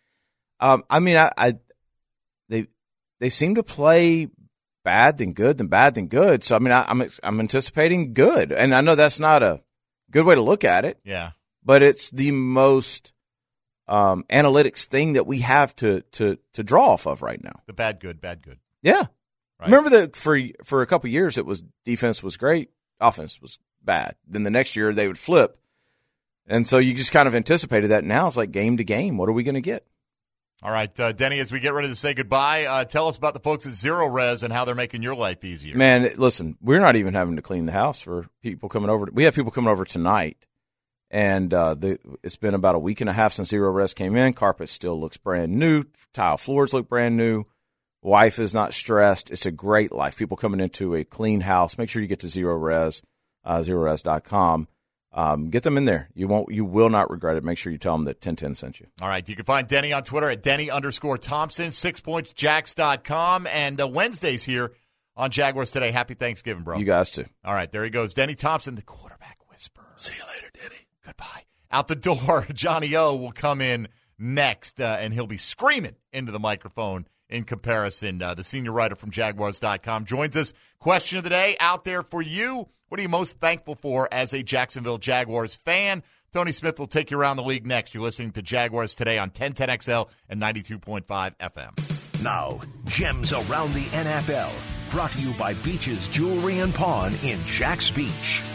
They seem to play bad then good, then bad then good. So I mean, I'm anticipating good, and I know that's not a good way to look at it. Yeah, but it's the most analytics thing that we have to draw off of right now. The bad good. Yeah, right. Remember that for a couple of years it was defense was great, offense was bad. Then the next year they would flip, and so you just kind of anticipated that. Now it's like game to game. What are we going to get? All right, Denny, as we get ready to say goodbye, tell us about the folks at Zero Res and how they're making your life easier. Man, listen, we're not even having to clean the house for people coming over. We have people coming over tonight, and it's been about a week and a half since Zero Res came in. Carpet still looks brand new. Tile floors look brand new. Wife is not stressed. It's a great life. People coming into a clean house. Make sure you get to Zero Res, ZeroRes.com. Get them in there. You will not regret it. Make sure you tell them that 1010 sent you. All right. You can find Denny on Twitter at Denny_Thompson, 6pointsjacks.com, and Wednesdays here on Jaguars Today. Happy Thanksgiving, bro. You guys too. All right. There he goes. Denny Thompson, the quarterback whisperer. See you later, Denny. Goodbye. Out the door, Johnny O will come in next, and he'll be screaming into the microphone in comparison. The senior writer from Jaguars.com joins us. Question of the day out there for you. What are you most thankful for as a Jacksonville Jaguars fan? Tony Smith will take you around the league next. You're listening to Jaguars Today on 1010XL and 92.5 FM. Now, Gems Around the NFL, brought to you by Beach's Jewelry and Pawn in Jax Beach.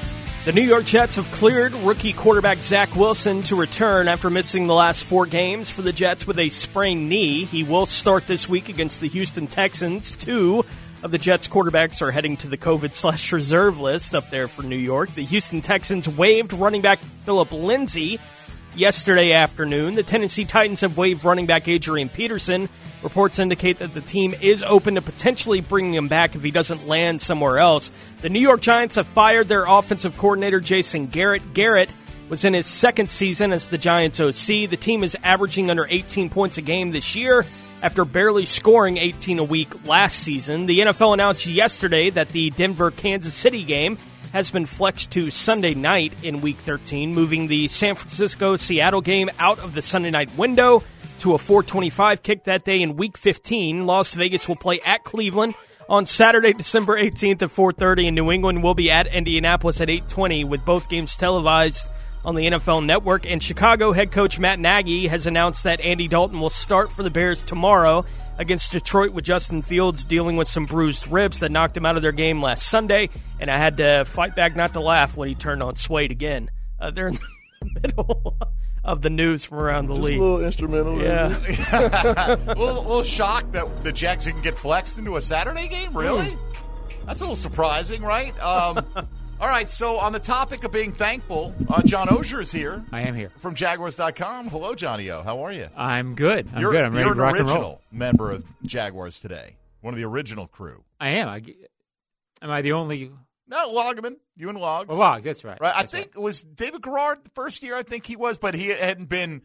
The New York Jets have cleared rookie quarterback Zach Wilson to return after missing the last 4 games for the Jets with a sprained knee. He will start this week against the Houston Texans. 2 of the Jets quarterbacks are heading to the COVID/reserve list up there for New York. The Houston Texans waived running back Phillip Lindsay yesterday afternoon. The Tennessee Titans have waived running back Adrian Peterson. Reports indicate that the team is open to potentially bringing him back if he doesn't land somewhere else. The New York Giants have fired their offensive coordinator, Jason Garrett. Garrett was in his 2nd season as the Giants OC. The team is averaging under 18 points a game this year after barely scoring 18 a week last season. The NFL announced yesterday that the Denver-Kansas City game has been flexed to Sunday night in Week 13, moving the San Francisco-Seattle game out of the Sunday night window to a 4:25 kick that day in Week 15. Las Vegas will play at Cleveland on Saturday, December 18th at 4:30, and New England will be at Indianapolis at 8:20, with both games televised on the NFL Network. And Chicago head coach Matt Nagy has announced that Andy Dalton will start for the Bears tomorrow against Detroit, with Justin Fields dealing with some bruised ribs that knocked him out of their game last Sunday. And I had to fight back not to laugh when he turned on Suede again. They're in the middle of the news from around the league. Just a little instrumental. Yeah. a little shocked that the Jags can get flexed into a Saturday game? Really? That's a little surprising, right? All right, so on the topic of being thankful, John Ogier is here. I am here. From Jaguars.com. Hello, Johnny O. How are you? I'm good. I'm good. I'm ready to rock and roll. You're an original member of Jaguars Today. One of the original crew. I am. Am I the only? No, Loggeman. You and Logs. Well, Logs, that's right. I think it was David Garrard the first year, I think he was, but he hadn't been,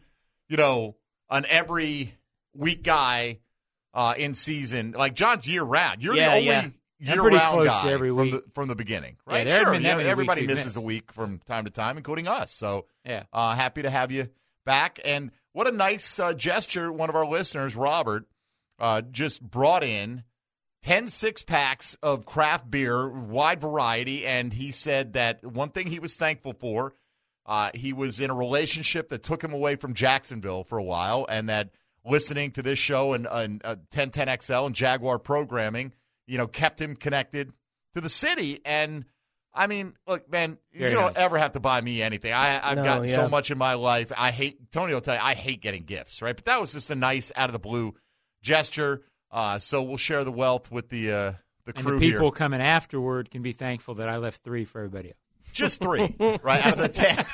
an every week guy in season. Like, John's year-round. You're the only year-round guy every week. From the beginning, right? Yeah, sure, everybody misses a week from time to time, including us. So happy to have you back. And what a nice gesture. One of our listeners, Robert, just brought in 10 six-packs of craft beer, wide variety, and he said that one thing he was thankful for, he was in a relationship that took him away from Jacksonville for a while, and that listening to this show and 1010XL and Jaguar programming, kept him connected to the city. And, I mean, look, man, you don't ever have to buy me anything. I've gotten so much in my life. Tony will tell you, I hate getting gifts, right? But that was just a nice, out-of-the-blue gesture. So we'll share the wealth with the crew and the people here. coming afterward can be thankful that I left 3 for everybody else. Just 3, right, out of the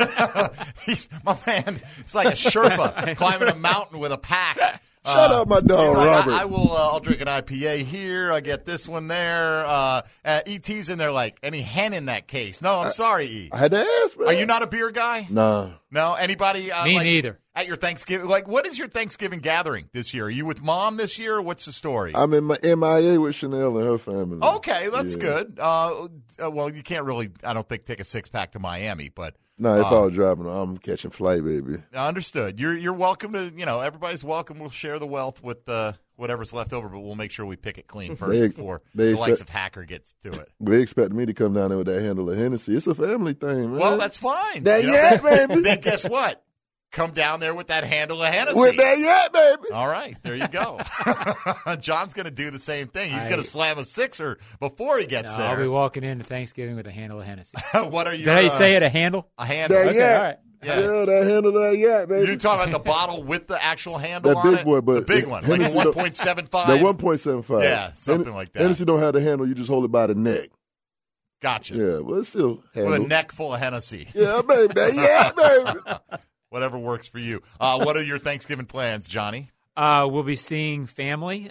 10. My man, it's like a Sherpa climbing a mountain with a pack. Shut up, my dog, Robert. I'll drink an IPA here. I get this one there. E.T.'s in there like, any hen in that case? No, I'm sorry, E. I had to ask, man. Are you not a beer guy? No. No? Anybody? Me neither. At your Thanksgiving, what is your Thanksgiving gathering this year? Are you with Mom this year? Or what's the story? I'm in my MIA with Chanel and her family. Okay, that's good. Well, you can't really, I don't think, take a 6-pack to Miami, but no, if I was driving, I'm catching flight, baby. Understood. You're welcome to, everybody's welcome. We'll share the wealth with whatever's left over, but we'll make sure we pick it clean first before the likes of Hacker gets to it. They expect me to come down there with that handle of Hennessy. It's a family thing, man. Well, that's fine. Baby. Then guess what? Come down there with that handle of Hennessy. With that baby. All right, there you go. John's going to do the same thing. He's going to slam a 6er before he gets there. I'll be walking into Thanksgiving with a handle of Hennessy. What are you? Did I say it? A handle? A handle. Okay, all right. Yeah, that handle of that baby. You're talking about the bottle with the actual handle that on big it? Boy, but the big one, like a 1.75? That 1.75. Yeah, something like that. Hennessy don't have the handle. You just hold it by the neck. Gotcha. Yeah, well, it's still handle. With a neck full of Hennessy. Yeah, baby. Yeah, baby. Whatever works for you. What are your Thanksgiving plans, Johnny? We'll be seeing family,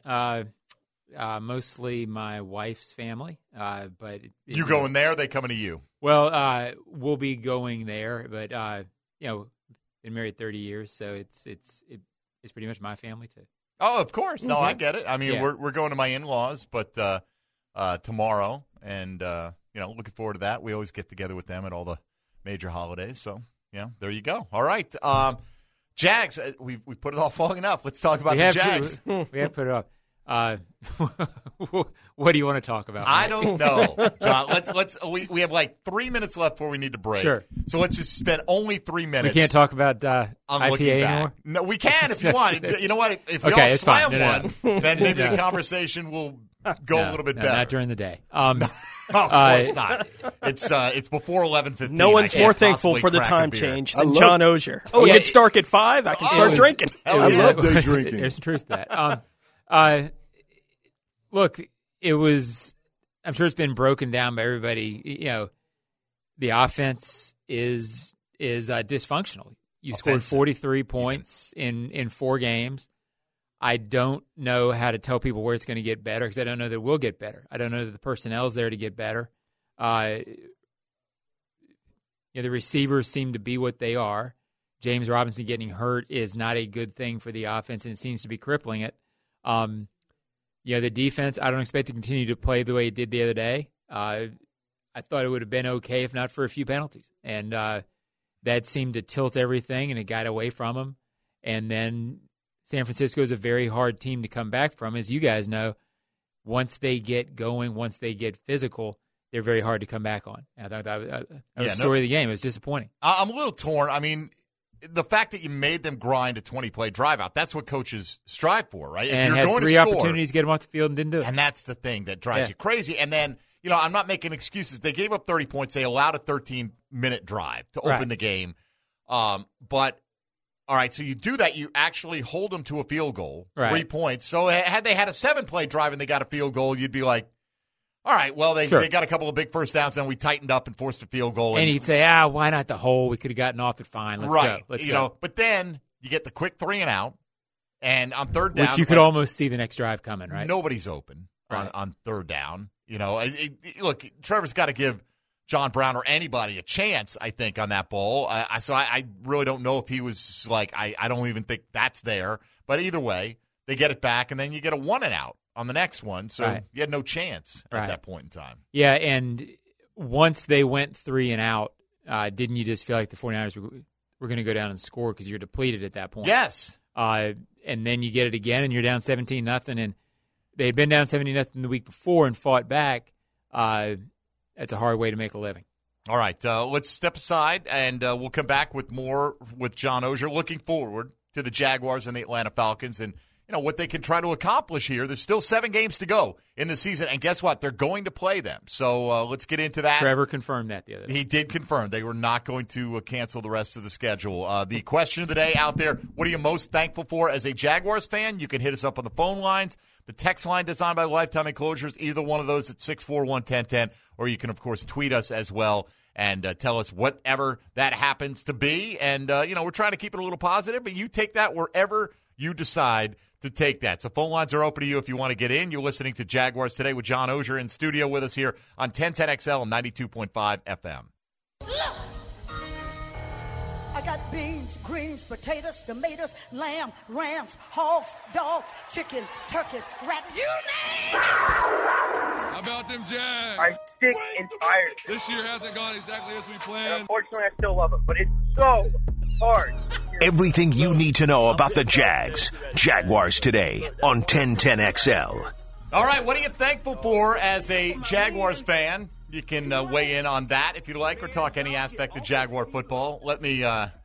mostly my wife's family. But you going there? Or they coming to you? Well, we'll be going there, but been married 30 years, so it's pretty much my family too. Oh, of course. No, I get it. I mean, we're going to my in-laws, but tomorrow, and looking forward to that. We always get together with them at all the major holidays, so. Yeah, there you go. All right. Jags, we put it off long enough. Let's talk about the Jags. We have put it off. What do you want to talk about? I don't know, John. We have like 3 minutes left before we need to break. Sure. So let's just spend only 3 minutes. We can't talk about IPA anymore? No, we can if you want. You know what? If we all slam one, then maybe the conversation will go a little bit better. Not during the day. No, of course not. It's before 11:15. No one's more thankful for the time change than John Ogier. It gets dark at 5. I can start drinking. I love day drinking. There's some truth to that. Look, it was. I'm sure it's been broken down by everybody. The offense is dysfunctional. You scored 43 points in 4 games. I don't know how to tell people where it's going to get better because I don't know that it will get better. I don't know that the personnel's there to get better. The receivers seem to be what they are. James Robinson getting hurt is not a good thing for the offense, and it seems to be crippling it. The defense, I don't expect to continue to play the way it did the other day. I thought it would have been okay if not for a few penalties. And that seemed to tilt everything, and it got away from them. And then San Francisco is a very hard team to come back from. As you guys know, once they get going, once they get physical, they're very hard to come back on. I thought that was the story of the game. It was disappointing. I'm a little torn. I mean, the fact that you made them grind a 20-play drive-out, that's what coaches strive for, right? And had 3 opportunities to get them off the field and didn't do it. And that's the thing that drives you crazy. And then, I'm not making excuses. They gave up 30 points. They allowed a 13-minute drive to open the game. But, all right, so you do that. You actually hold them to a field goal, 3 points. So had they had a 7-play drive and they got a field goal, you'd be like, all right, well, they got a couple of big first downs, then we tightened up and forced a field goal. And you'd say, why not the hole? We could have gotten off it fine. Let's go. Let's go. But then you get the quick 3 and out, and on third down. Which you could almost see the next drive coming, right? Nobody's open on third down. Look, Trevor's got to give John Brown or anybody a chance, I think, on that ball. So I really don't know if he was like, I don't even think that's there. But either way, they get it back, and then you get a 1 and out on the next one. So you had no chance at that point in time. Yeah, and once they went 3 and out, didn't you just feel like the 49ers were going to go down and score because you're depleted at that point? Yes. And then you get it again, and you're down 17-0, and they had been down 17-0 the week before and fought back. That's a hard way to make a living. All right, let's step aside, and we'll come back with more with John Ogier. Looking forward to the Jaguars and the Atlanta Falcons and what they can try to accomplish here. There's still 7 games to go in the season, and guess what? They're going to play them. So let's get into that. Trevor confirmed that the other day. He did confirm. They were not going to cancel the rest of the schedule. The question of the day out there, what are you most thankful for as a Jaguars fan? You can hit us up on the phone lines. The text line designed by Lifetime Enclosures, either one of those at 641-1010, or you can, of course, tweet us as well and tell us whatever that happens to be. And, we're trying to keep it a little positive, but you take that wherever you decide to take that. So phone lines are open to you if you want to get in. You're listening to Jaguars Today with John Ogier in studio with us here on 1010XL and 92.5 FM. Look! I got beans, greens, potatoes, tomatoes, lamb, rams, hogs, dogs, chicken, turkeys, rabbits, you name it! How about them Jags? I'm sick and tired. This year hasn't gone exactly as we planned. And unfortunately, I still love it, but it's so hard. Everything you need to know about the Jags. Jaguars Today on 1010XL. All right, what are you thankful for as a Jaguars fan? You can weigh in on that if you'd like or talk any aspect of Jaguar football. Let me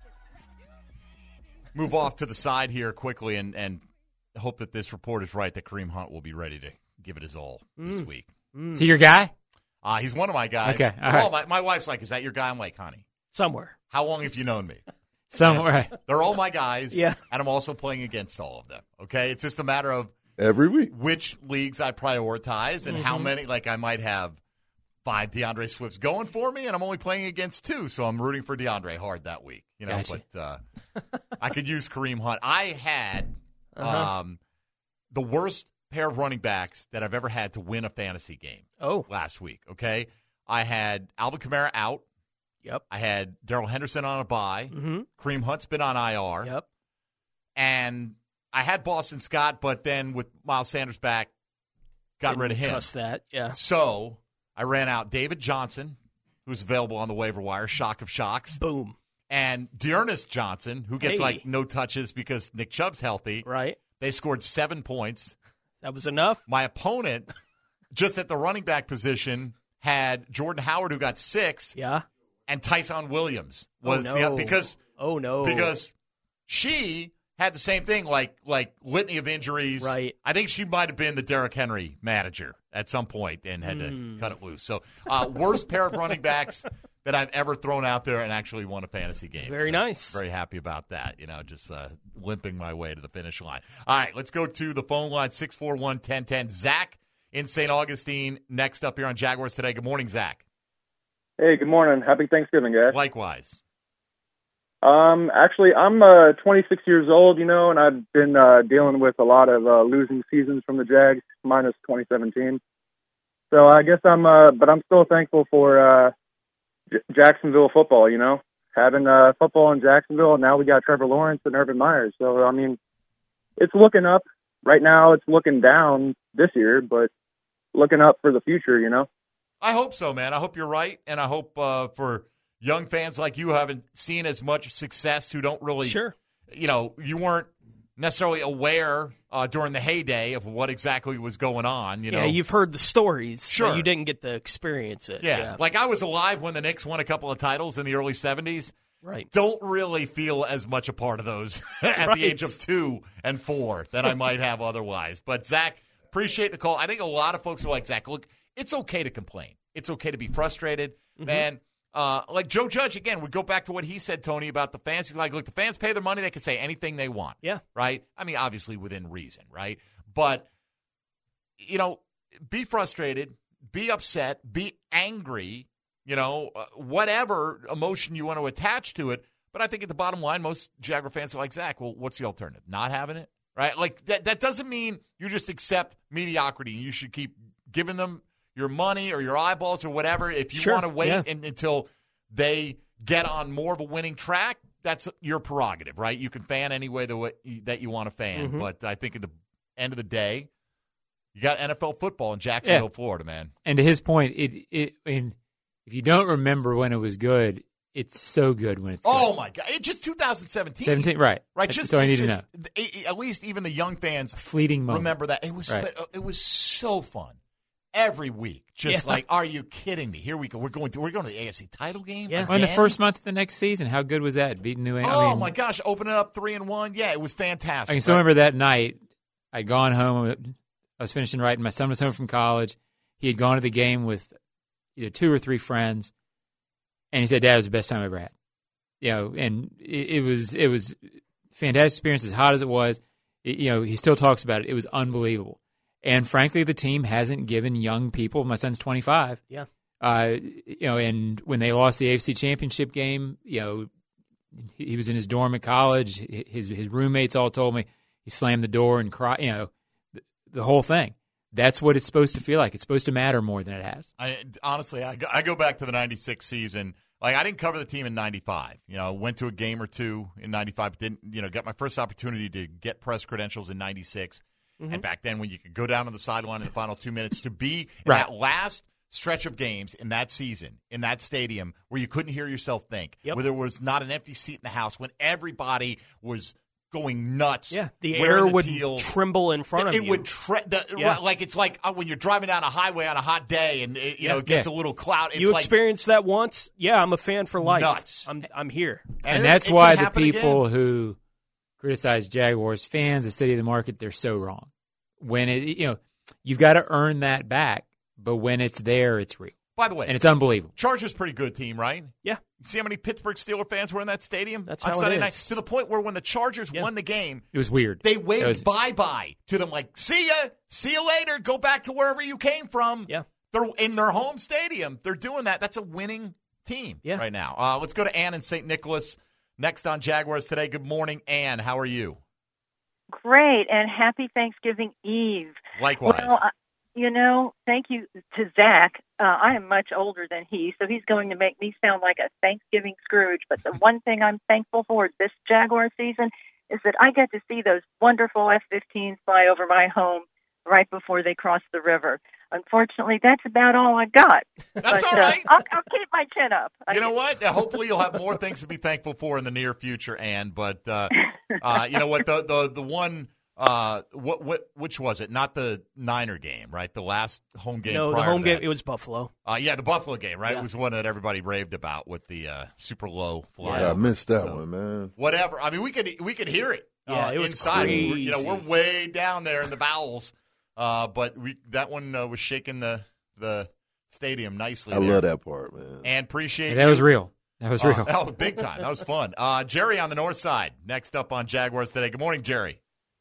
move off to the side here quickly and hope that this report is right, that Kareem Hunt will be ready to give it his all this week. Is he your guy? He's one of my guys. Okay, all right. My wife's like, is that your guy? I'm like, honey. Somewhere. How long have you known me? Somewhere. They're all my guys, and I'm also playing against all of them, okay? It's just a matter of every week which leagues I prioritize and how many, like I might have 5 DeAndre Swifts going for me, and I'm only playing against 2, so I'm rooting for DeAndre hard that week. Gotcha. But I could use Kareem Hunt. I had the worst pair of running backs that I've ever had to win a fantasy game last week, okay? I had Alvin Kamara out. Yep. I had Darrell Henderson on a bye. Kareem Hunt's been on IR. Yep. And I had Boston Scott, but then with Miles Sanders back, got rid of him. Trust that, yeah. So I ran out David Johnson, who's available on the waiver wire, shock of shocks. Boom. And Dearness Johnson, who gets like no touches because Nick Chubb's healthy. Right. They scored 7 points. That was enough. My opponent, just at the running back position, had Jordan Howard, who got 6. Yeah. And Tyson Williams was because because she had the same thing, like litany of injuries. Right. I think she might have been the Derrick Henry manager at some point and had to cut it loose. So worst pair of running backs that I've ever thrown out there and actually won a fantasy game. Very nice. Very happy about that. Just limping my way to the finish line. All right, let's go to the phone line, 641-1010. Zach in St. Augustine next up here on Jaguars Today. Good morning, Zach. Hey, good morning. Happy Thanksgiving, guys. Likewise. Actually, I'm 26 years old, and I've been dealing with a lot of losing seasons from the Jags, minus 2017. So I guess but I'm still thankful for Jacksonville football, having football in Jacksonville. Now we got Trevor Lawrence and Urban Meyer. So, it's looking up. Right now it's looking down this year, but looking up for the future, I hope so, man. I hope you're right, and I hope for young fans like you who haven't seen as much success, who don't really, you weren't necessarily aware during the heyday of what exactly was going on. Yeah, you've heard the stories, Sure. but you didn't get to experience it. Yeah, like I was alive when the Knicks won a couple of titles in the early 70s. Right. Don't really feel as much a part of those at the age of 2 and 4 than I might have otherwise. But, Zach, appreciate the call. I think a lot of folks are like, Zach, look, it's okay to complain. It's okay to be frustrated. Man, like Joe Judge, again, would go back to what he said, Tony, about the fans. He's like, look, the fans pay their money. They can say anything they want. Yeah. Right? I mean, obviously within reason, right? But, be frustrated, be upset, be angry, whatever emotion you want to attach to it. But I think at the bottom line, most Jaguar fans are like, Zach, well, what's the alternative? Not having it? Right? Like, that doesn't mean you just accept mediocrity. You should keep giving them your money or your eyeballs or whatever. If you want to wait until they get on more of a winning track, that's your prerogative, right? You can fan any way that you want to fan. But I think at the end of the day, you got NFL football in Jacksonville, Florida, man. And to his point, if you don't remember when it was good, it's so good when it's good. Oh, my God. It's just 2017. 17, right. Right. So I need to know. At least even the young fans fleeting moment. Remember that. It was so fun. Every week. Just like, are you kidding me? Here we go. We're going to the AFC title game. Yeah. In the first month of the next season, how good was that? Beating New England. Oh, my gosh. Opening up 3-1. Yeah, it was fantastic. I can still remember that night. I'd gone home. I was finishing writing. My son was home from college. He had gone to the game with either 2 or 3 friends. And he said, Dad, it was the best time I ever had. And it was fantastic experience, as hot as it was. He still talks about it. It was unbelievable. And frankly, the team hasn't given young people. My son's 25. Yeah. And when they lost the AFC Championship game, he was in his dorm at college. His roommates all told me he slammed the door and cried. The whole thing. That's what it's supposed to feel like. It's supposed to matter more than it has. Honestly, I go back to the 96 season. Like, I didn't cover the team in 95. Went to a game or two in 95, but didn't, got my first opportunity to get press credentials in 96. And back then, when you could go down on the sideline in the final 2 minutes, to be in that last stretch of games in that season, in that stadium, where you couldn't hear yourself think, where there was not an empty seat in the house, when everybody was going nuts. Yeah, the air would tremble in front of you. It would like it's like when you're driving down a highway on a hot day and it gets a little cloud. You experienced that once? Yeah, I'm a fan for life. Nuts. I'm here. And that's why the people who criticize Jaguars fans, the city of the market, they're so wrong. When you've got to earn that back, but when it's there, it's real. By the way, and it's unbelievable. Chargers pretty good team, right? Yeah. You see how many Pittsburgh Steelers fans were in that stadium? That's on how Sunday it is. night, to the point where when the Chargers won the game, it was weird. They waved bye-bye to them like, see you later, go back to wherever you came from. Yeah. They're in their home stadium. They're doing that. That's a winning team right now. Let's go to Ann in St. Nicholas next on Jaguars Today. Good morning, Ann. How are you? Great, and happy Thanksgiving Eve. Likewise. Well, thank you to Zach. I am much older than he, so he's going to make me sound like a Thanksgiving Scrooge. But the one thing I'm thankful for this Jaguar season is that I get to see those wonderful F-15s fly over my home right before they cross the river. Unfortunately, that's about all I got. That's all right. I'll keep my chin up. You know what? Hopefully you'll have more things to be thankful for in the near future, Ann. But you know what? The one which was it? Not the Niner game, right? The last home game. No, the home game. It was Buffalo. Yeah, the Buffalo game, right? It was one that everybody raved about with the super low fly. Yeah, I missed that one, man. Whatever. I mean, we could hear it Yeah, it was inside. crazy. We're way down there in the bowels, but that one was shaking the stadium nicely. I love that part, man. And appreciate that you. was real. That was real. That was big time. That was fun. Jerry on the north side, next up on Jaguars Today. Good morning, Jerry.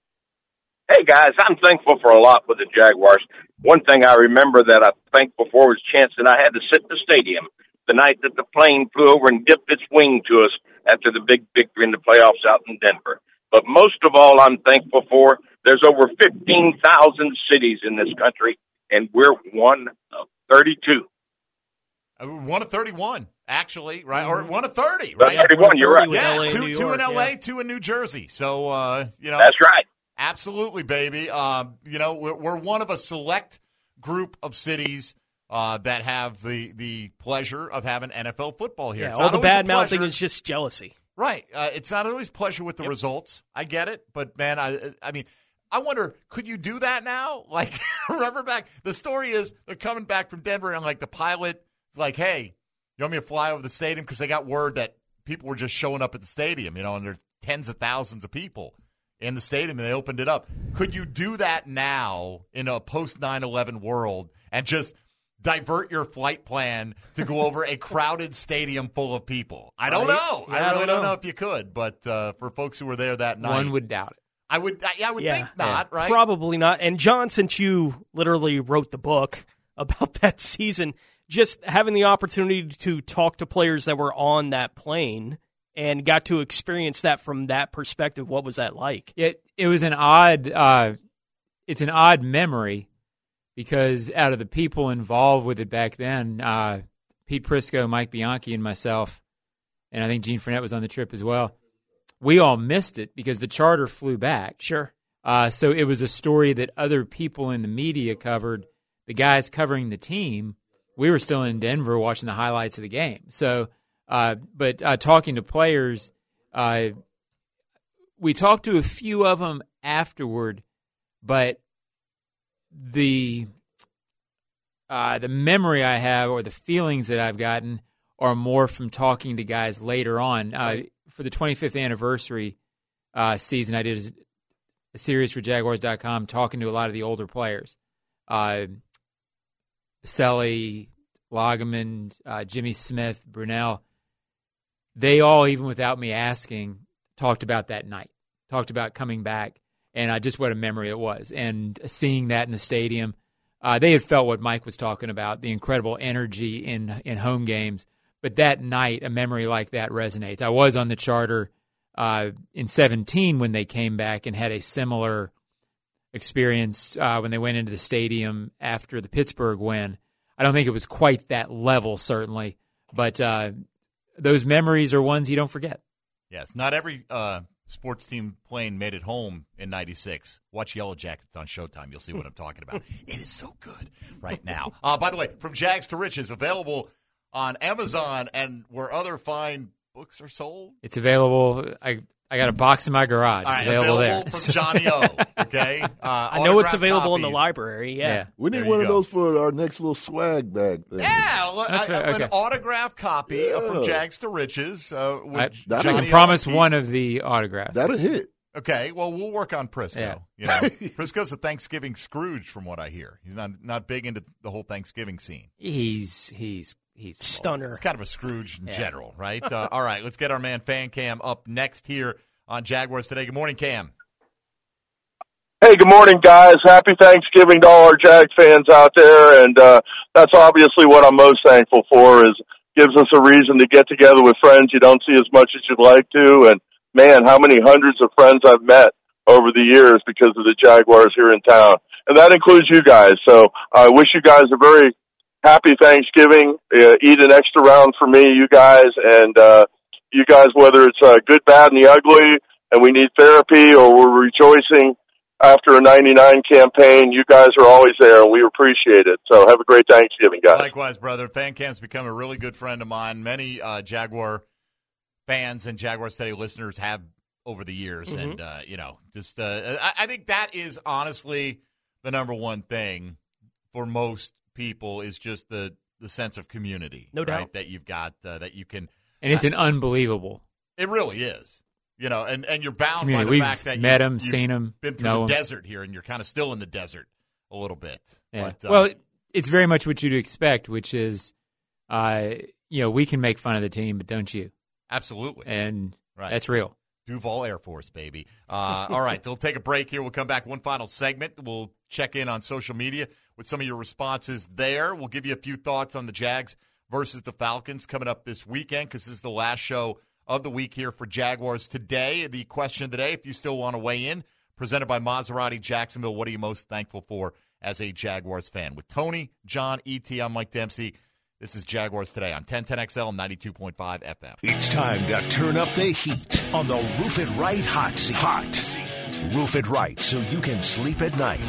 Hey, guys, I'm thankful for a lot with the Jaguars. One thing I remember that I'm thankful for was the chance that I had to sit in the stadium the night that the plane flew over and dipped its wing to us after the big victory in the playoffs out in Denver. But most of all, I'm thankful for there's over 15,000 cities in this country, and we're one of 32. One of 31, actually, right? Or one of 30, right? 31, you're right. Yeah, two in L.A., two in New Jersey. So, That's right. Absolutely, baby. We're one of a select group of cities that have the pleasure of having NFL football here. Yeah, it's all the bad mouthing mouthing is just jealousy. Right. It's not always pleasure with the results. I get it. But, man, I mean, I wonder, could you do that now? Like, remember back, the story is they're coming back from Denver, and, like, the pilot is like, hey, you want me to fly over the stadium? Because they got word that people were just showing up at the stadium, and there's tens of thousands of people in the stadium, and they opened it up. Could you do that now in a post-9/11 world and just divert your flight plan to go over a crowded stadium full of people? I don't know. Yeah, I really don't know if you could, but for folks who were there that night. One would doubt it. I would think not, right? Probably not. And John, since you literally wrote the book about that season, just having the opportunity to talk to players that were on that plane and got to experience that from that perspective, what was that like? It was an odd it's an odd memory because out of the people involved with it back then, Pete Prisco, Mike Bianchi, and myself, and I think Gene Fournette was on the trip as well, we all missed it because the charter flew back. Sure. So it was a story that other people in the media covered. The guys covering the team, we were still in Denver watching the highlights of the game. So, but talking to players, we talked to a few of them afterward, but the memory I have or the feelings that I've gotten are more from talking to guys later on. For the 25th anniversary season, I did a series for Jaguars.com talking to a lot of the older players. Selly, Lageman, Jimmy Smith, Brunell. They all, even without me asking, talked about that night, talked about coming back, and just what a memory it was. And seeing that in the stadium, they had felt what Mike was talking about, the incredible energy in home games. But that night, a memory like that resonates. I was on the charter in 2017 when they came back and had a similar experience when they went into the stadium after the Pittsburgh win. I don't think it was quite that level, certainly, but those memories are ones you don't forget. Yes, not every sports team plane made it home in '96. Watch Yellow Jackets on Showtime. You'll see what I'm talking about. It is so good right now. By the way, From Jags to Riches, available on Amazon and where other fine books are sold. It's available. I got a box in my garage. It's available there. From Johnny O. Okay, I know it's available in the library. Yeah. We need one of those for our next little swag bag thing. Yeah, an autographed copy of From Jags to Riches. I can promise one of the autographs. That'll hit. Okay, well, we'll work on Prisco. Yeah. Prisco's a Thanksgiving Scrooge, from what I hear. He's not big into the whole Thanksgiving scene. He's stunner. It's kind of a Scrooge in general, right? All right, let's get our man Fan Cam up next here on Jaguars Today. Good morning, Cam. Hey, good morning, guys. Happy Thanksgiving to all our Jags fans out there, and that's obviously what I'm most thankful for. Is gives us a reason to get together with friends you don't see as much as you'd like to, and man, how many hundreds of friends I've met over the years because of the Jaguars here in town, and that includes you guys. So I wish you guys a very happy Thanksgiving. Eat an extra round for me, you guys, and you guys, whether it's good, bad, and the ugly, and we need therapy, or we're rejoicing after a 99 campaign, you guys are always there, and we appreciate it. So have a great Thanksgiving, guys. Likewise, brother. Fan Cam's become a really good friend of mine. Many Jaguar fans and Jaguars Today listeners have over the years, and I think that is honestly the number one thing for most people is just the sense of community. No doubt. Right? That you've got, that you can. And it's an unbelievable. It really is. You know, and you're bound Community. by the We've fact that met him, you've seen him, been through know the him. desert here, and you're kind of still in the desert a little bit. Yeah. But, Well, it's very much what you'd expect, which is, we can make fun of the team, but don't you? Absolutely. And Right. that's real. Duval Air Force, baby. All right, we'll take a break here. We'll come back one final segment. We'll check in on social media with some of your responses there. We'll give you a few thoughts on the Jags versus the Falcons coming up this weekend because this is the last show of the week here for Jaguars Today. The question of the day, if you still want to weigh in, presented by Maserati Jacksonville. What are you most thankful for as a Jaguars fan? With Tony, John, E.T., I'm Mike Dempsey. This is Jaguars Today on 1010XL 92.5 FM. It's time to turn up the heat on the Roof It Right Hot Seat. Roof it right so you can sleep at night.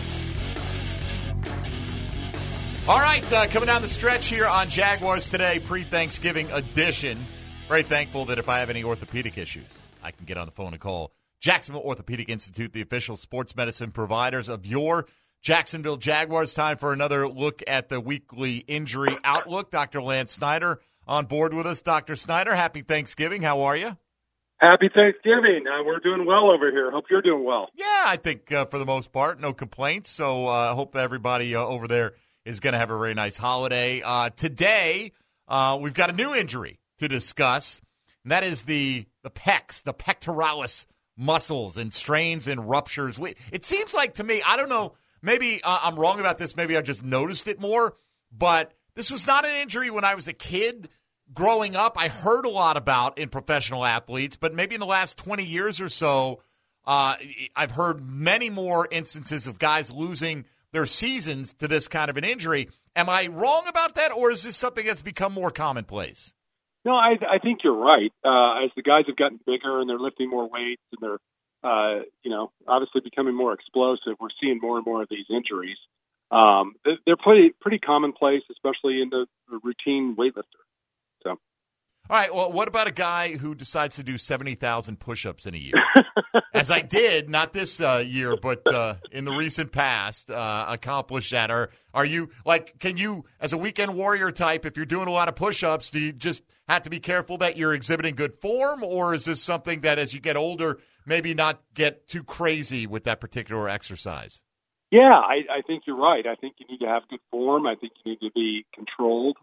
All right, coming down the stretch here on Jaguars Today, pre-Thanksgiving edition. Very thankful that if I have any orthopedic issues, I can get on the phone and call Jacksonville Orthopedic Institute, the official sports medicine providers of your Jacksonville Jaguars. Time for another look at the weekly injury outlook. Dr. Lance Snyder on board with us. Dr. Snyder, happy Thanksgiving. How are you? Happy Thanksgiving. We're doing well over here. Hope you're doing well. Yeah, I think for the most part, no complaints. So I hope everybody over there is going to have a very nice holiday. Today, we've got a new injury to discuss, and that is the pecs, the pectoralis muscles and strains and ruptures. It seems like to me, I don't know, maybe I'm wrong about this. Maybe I just noticed it more, but this was not an injury when I was a kid. Growing up, I heard a lot about in professional athletes, but maybe in the last 20 years or so, I've heard many more instances of guys losing their seasons to this kind of an injury. Am I wrong about that, or is this something that's become more commonplace? No, I think you're right. As the guys have gotten bigger and they're lifting more weights and they're, obviously becoming more explosive, we're seeing more and more of these injuries. They're pretty commonplace, especially in the routine weightlifter. So, all right. Well, what about a guy who decides to do 70,000 push-ups in a year, as I did, not this year, but in the recent past, accomplish that? Or are you can you, as a weekend warrior type, if you're doing a lot of push-ups, do you just have to be careful that you're exhibiting good form, or is this something that as you get older, maybe not get too crazy with that particular exercise? Yeah, I think you're right. I think you need to have good form. I think you need to be controlled.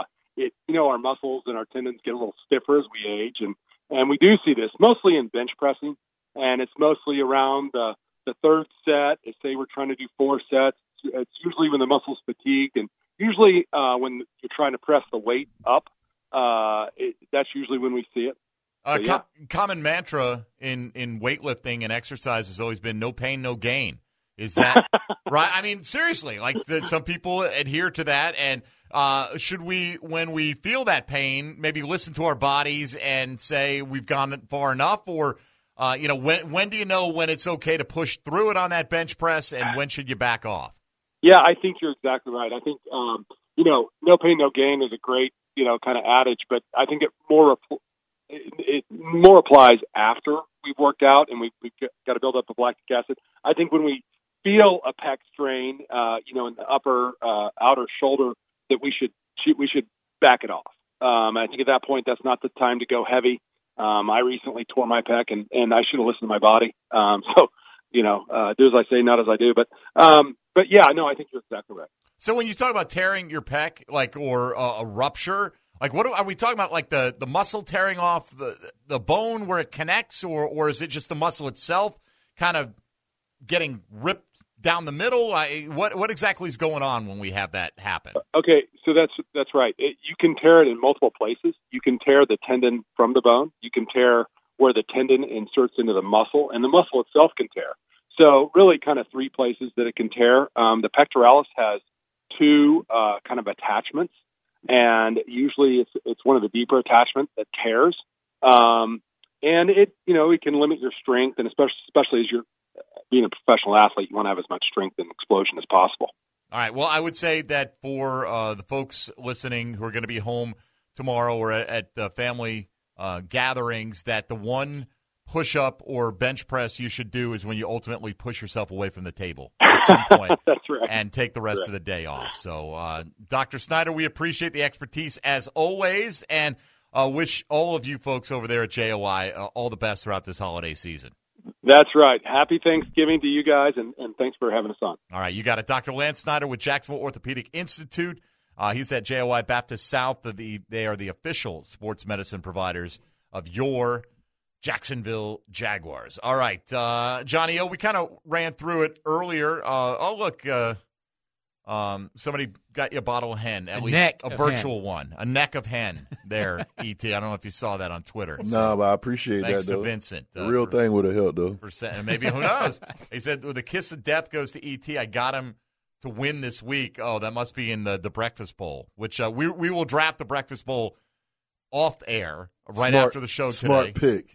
Our muscles and our tendons get a little stiffer as we age, and we do see this mostly in bench pressing, and it's mostly around the third set. Say we're trying to do 4 sets. It's usually when the muscle's fatigued, and usually when you're trying to press the weight up, that's usually when we see it. Common mantra in weightlifting and exercise has always been no pain, no gain. Is that right? I mean, seriously, some people adhere to that. And should we, when we feel that pain, maybe listen to our bodies and say we've gone far enough? Or, when do you know when it's okay to push through it on that bench press, and when should you back off? Yeah, I think you're exactly right. I think, no pain, no gain is a great, kind of adage, but I think it more applies after we've worked out and we've got to build up the lactic acid. I think when we feel a pec strain, in the upper outer shoulder, that we should back it off. I think at that point, that's not the time to go heavy. I recently tore my pec, and I should have listened to my body. Do as I say, not as I do. But yeah, no, I think you're exactly right. So when you talk about tearing your pec, or a rupture, what are we talking about? Like the muscle tearing off the bone where it connects, or is it just the muscle itself kind of getting ripped down the middle? What exactly is going on when we have that happen? Okay, so that's right. You can tear it in multiple places. You can tear the tendon from the bone. You can tear where the tendon inserts into the muscle, and the muscle itself can tear. So really kind of 3 places that it can tear. The pectoralis has 2 kind of attachments, and usually it's one of the deeper attachments that tears. And it can limit your strength, and especially as you're being a professional athlete, you want to have as much strength and explosion as possible. All right. Well, I would say that for the folks listening who are going to be home tomorrow or at family gatherings, that the one push-up or bench press you should do is when you ultimately push yourself away from the table at some point. That's right. And take the rest of the day off. So, Dr. Snyder, we appreciate the expertise as always. And wish all of you folks over there at JOI all the best throughout this holiday season. That's right. Happy Thanksgiving to you guys, and thanks for having us on. All right, you got it. Dr. Lance Snyder with Jacksonville Orthopedic Institute. He's at JOI Baptist South. They are the official sports medicine providers of your Jacksonville Jaguars. All right, Johnny O, we kind of ran through it earlier. Look, somebody got you a bottle of hen, at least a virtual one, a neck of hen there, ET. I don't know if you saw that on Twitter. No, but I appreciate Thanks that, though. to Vincent. The real thing would have helped, though. Maybe, who knows? He said, the kiss of death goes to ET. I got him to win this week. Oh, that must be in the Breakfast Bowl, which we will draft the Breakfast Bowl off air after the show today. Smart pick.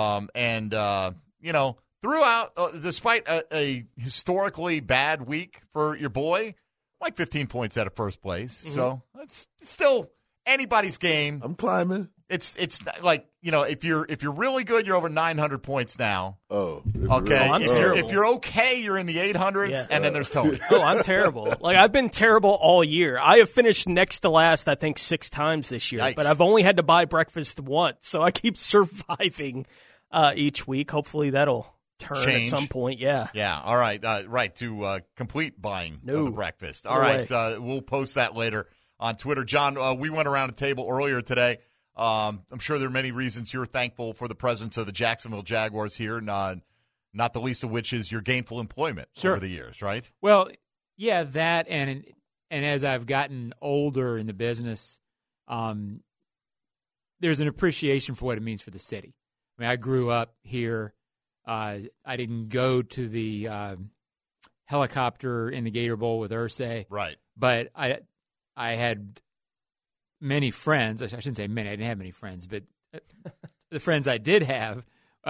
Throughout, despite a historically bad week for your boy, like 15 points out of first place. Mm-hmm. So it's still anybody's game. I'm climbing. It's like, if you're really good, you're over 900 points now. Oh, okay. Really, if you're okay, you're in the 800s, and then there's Tony. Oh, I'm terrible. Like, I've been terrible all year. I have finished next to last, I think, 6 times this year. Yikes. But I've only had to buy breakfast once, so I keep surviving each week. Hopefully that'll turn at some point. Yeah. All right. Right, to complete buying of the breakfast. All right. We'll post that later on Twitter. John, we went around a table earlier today. I'm sure there are many reasons you're thankful for the presence of the Jacksonville Jaguars here, not the least of which is your gainful employment over the years, right? Well, yeah, that and as I've gotten older in the business, there's an appreciation for what it means for the city. I mean, I grew up here. I didn't go to the helicopter in the Gator Bowl with Irsay. Right. But I had many friends. I shouldn't say many. I didn't have many friends, but the friends I did have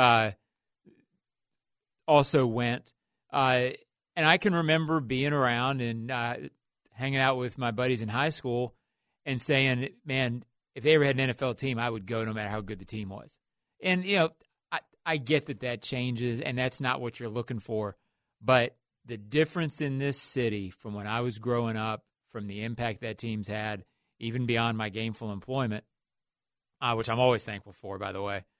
also went. And I can remember being around and hanging out with my buddies in high school and saying, man, if they ever had an NFL team, I would go no matter how good the team was. And, I get that changes, and that's not what you're looking for. But the difference in this city from when I was growing up, from the impact that team's had, even beyond my gainful employment, which I'm always thankful for, by the way,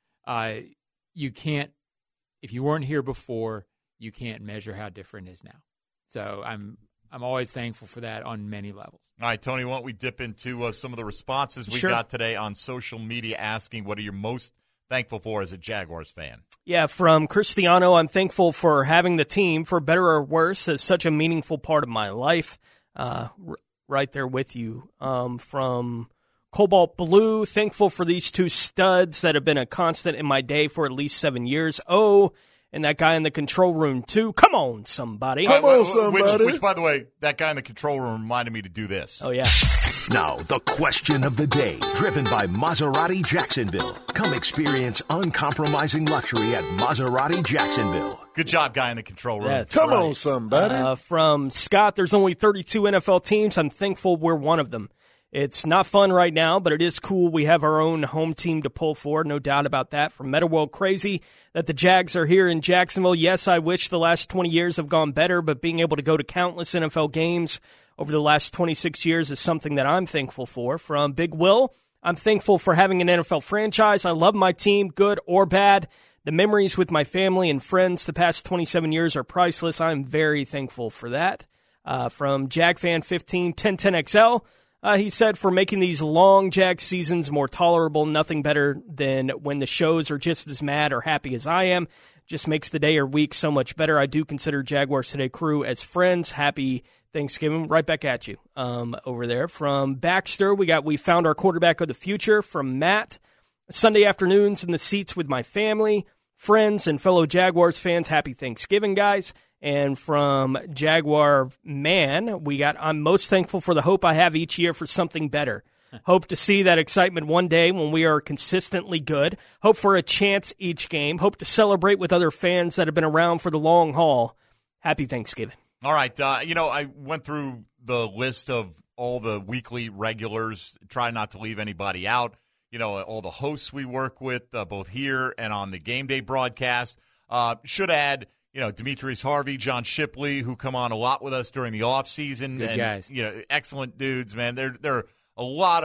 you can't, if you weren't here before, you can't measure how different it is now. So I'm always thankful for that on many levels. All right, Tony, why don't we dip into some of the responses we got today on social media asking what are you most thankful for as a Jaguars fan? Yeah, from Cristiano, I'm thankful for having the team, for better or worse, as such a meaningful part of my life. Right there with you. From Cobalt Blue, thankful for these 2 studs that have been a constant in my day for at least 7 years. Oh, and that guy in the control room, too. Come on, somebody. Come on, somebody. Which, by the way, that guy in the control room reminded me to do this. Oh, yeah. Now, the question of the day, driven by Maserati Jacksonville. Come experience uncompromising luxury at Maserati Jacksonville. Good job, guy in the control room. Yeah, Come on, somebody. From Scott, there's only 32 NFL teams. I'm thankful we're one of them. It's not fun right now, but it is cool. We have our own home team to pull for, no doubt about that. From Meta World Crazy, that the Jags are here in Jacksonville. Yes, I wish the last 20 years have gone better, but being able to go to countless NFL games over the last 26 years is something that I'm thankful for. From Big Will, I'm thankful for having an NFL franchise. I love my team, good or bad. The memories with my family and friends the past 27 years are priceless. I'm very thankful for that. From JagFan15, 1010XL, he said, for making these long Jag seasons more tolerable, nothing better than when the shows are just as mad or happy as I am. Just makes the day or week so much better. I do consider Jaguars Today crew as friends. Happy Thanksgiving. Right back at you over there. From Baxter, we found our quarterback of the future. From Matt, Sunday afternoons in the seats with my family, friends, and fellow Jaguars fans. Happy Thanksgiving, guys. And from Jaguar Man, I'm most thankful for the hope I have each year for something better. Hope to see that excitement one day when we are consistently good. Hope for a chance each game. Hope to celebrate with other fans that have been around for the long haul. Happy Thanksgiving. All right. I went through the list of all the weekly regulars, try not to leave anybody out. All the hosts we work with, both here and on the game day broadcast. Should add, Demetrius Harvey, John Shipley, who come on a lot with us during the off season. Good guys. Excellent dudes, man. They're a lot of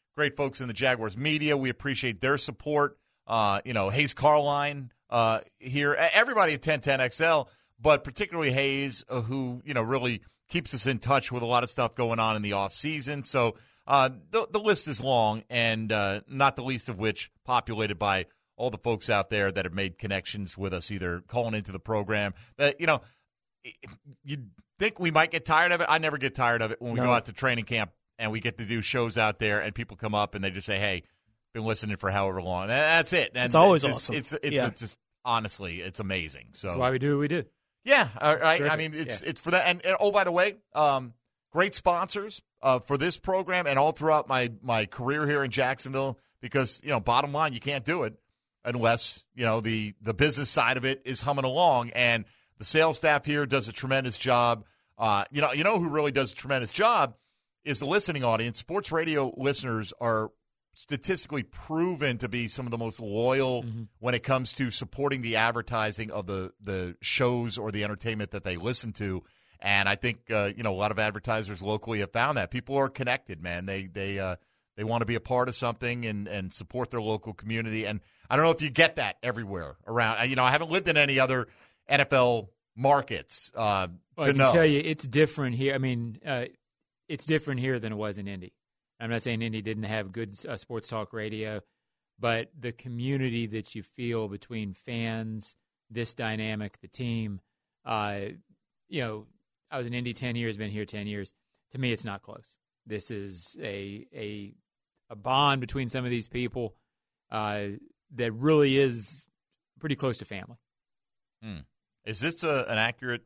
great folks in the Jaguars media. We appreciate their support. Hayes Carline here, everybody at 1010XL, but particularly Hayes, who really keeps us in touch with a lot of stuff going on in the off season. So the list is long, and not the least of which populated by all the folks out there that have made connections with us, either calling into the program. You think we might get tired of it? I never get tired of it when we go out to training camp and we get to do shows out there, and people come up and they just say, "Hey, been listening for however long." That's it. And it's always awesome. It's just honestly, it's amazing. So that's why we do what we do. Yeah, right. I mean, it's for that. And oh, by the way, great sponsors for this program and all throughout my career here in Jacksonville. Because bottom line, you can't do it unless the business side of it is humming along, and the sales staff here does a tremendous job. You know who really does a tremendous job is the listening audience. Sports radio listeners are statistically proven to be some of the most loyal when it comes to supporting the advertising of the shows or the entertainment that they listen to. And I think a lot of advertisers locally have found that people are connected, man. They want to be a part of something and support their local community. And I don't know if you get that everywhere around. I haven't lived in any other NFL markets. I can tell you it's different here. I mean, it's different here than it was in Indy. I'm not saying Indy didn't have good sports talk radio, but the community that you feel between fans, this dynamic, the team, I was in Indy 10 years, been here 10 years. To me, it's not close. This is a bond between some of these people that really is pretty close to family. Is this an accurate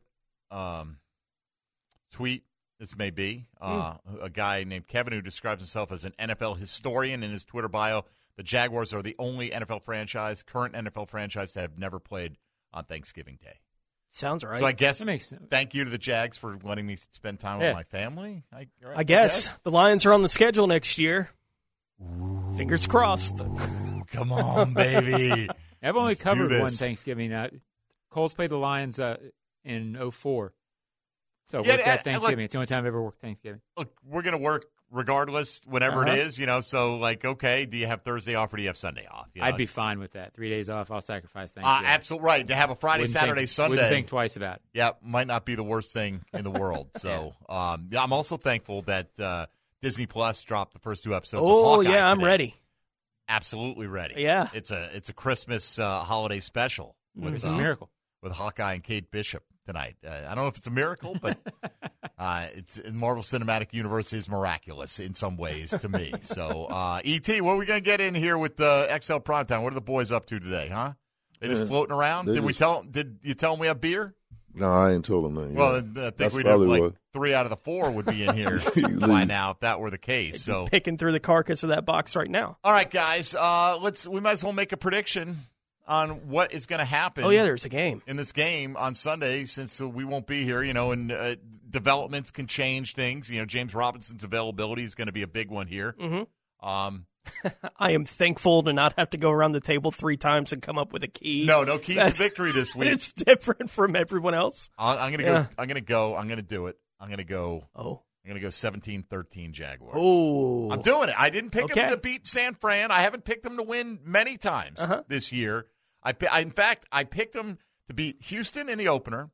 tweet? This may be. A guy named Kevin who describes himself as an NFL historian in his Twitter bio. The Jaguars are the only current NFL franchise to have never played on Thanksgiving Day. Sounds right. So I guess that makes sense. Thank you to the Jags for letting me spend time with my family. I guess. The Lions are on the schedule next year. Fingers crossed. Come on, baby. I've only covered one Thanksgiving. Colts played the Lions in 2004. So I worked that Thanksgiving. It's the only time I've ever worked Thanksgiving. Look, we're going to work regardless, whenever it is, So, okay, do you have Thursday off or do you have Sunday off? I'd be fine with that. 3 days off, I'll sacrifice Thanksgiving. Absolutely right. To have a Friday, Saturday, Sunday. Wouldn't think twice about it. Yeah, might not be the worst thing in the world. So, I'm also thankful that Disney Plus dropped the first 2 episodes of Hawkeye yeah, I'm today. ready. Absolutely ready. Yeah. It's a Christmas holiday special. It's a miracle. With Hawkeye and Kate Bishop tonight. I don't know if it's a miracle, but it's Marvel Cinematic Universe is miraculous in some ways to me. So, E.T., what are we going to get in here with XL Primetime? What are the boys up to today, huh? They just floating around? Did you tell them we have beer? No, I ain't told them that. Well, I think we'd have 3 out of the 4 would be in here by now if that were the case. So picking through the carcass of that box right now. All right, guys, we might as well make a prediction on what is going to happen. Oh, yeah, there's a game. In this game on Sunday, since we won't be here, and developments can change things. James Robinson's availability is going to be a big one here. Mm-hmm. I am thankful to not have to go around the table 3 times and come up with a key. No keys to victory this week. It's different from everyone else. I'm going to go. I'm going to go. I'm going to do it. I'm going to go. Oh. I'm going to go 17-13 Jaguars. Oh. I'm doing it. I didn't pick them to beat San Fran. I haven't picked them to win many times this year. In fact, I picked them to beat Houston in the opener.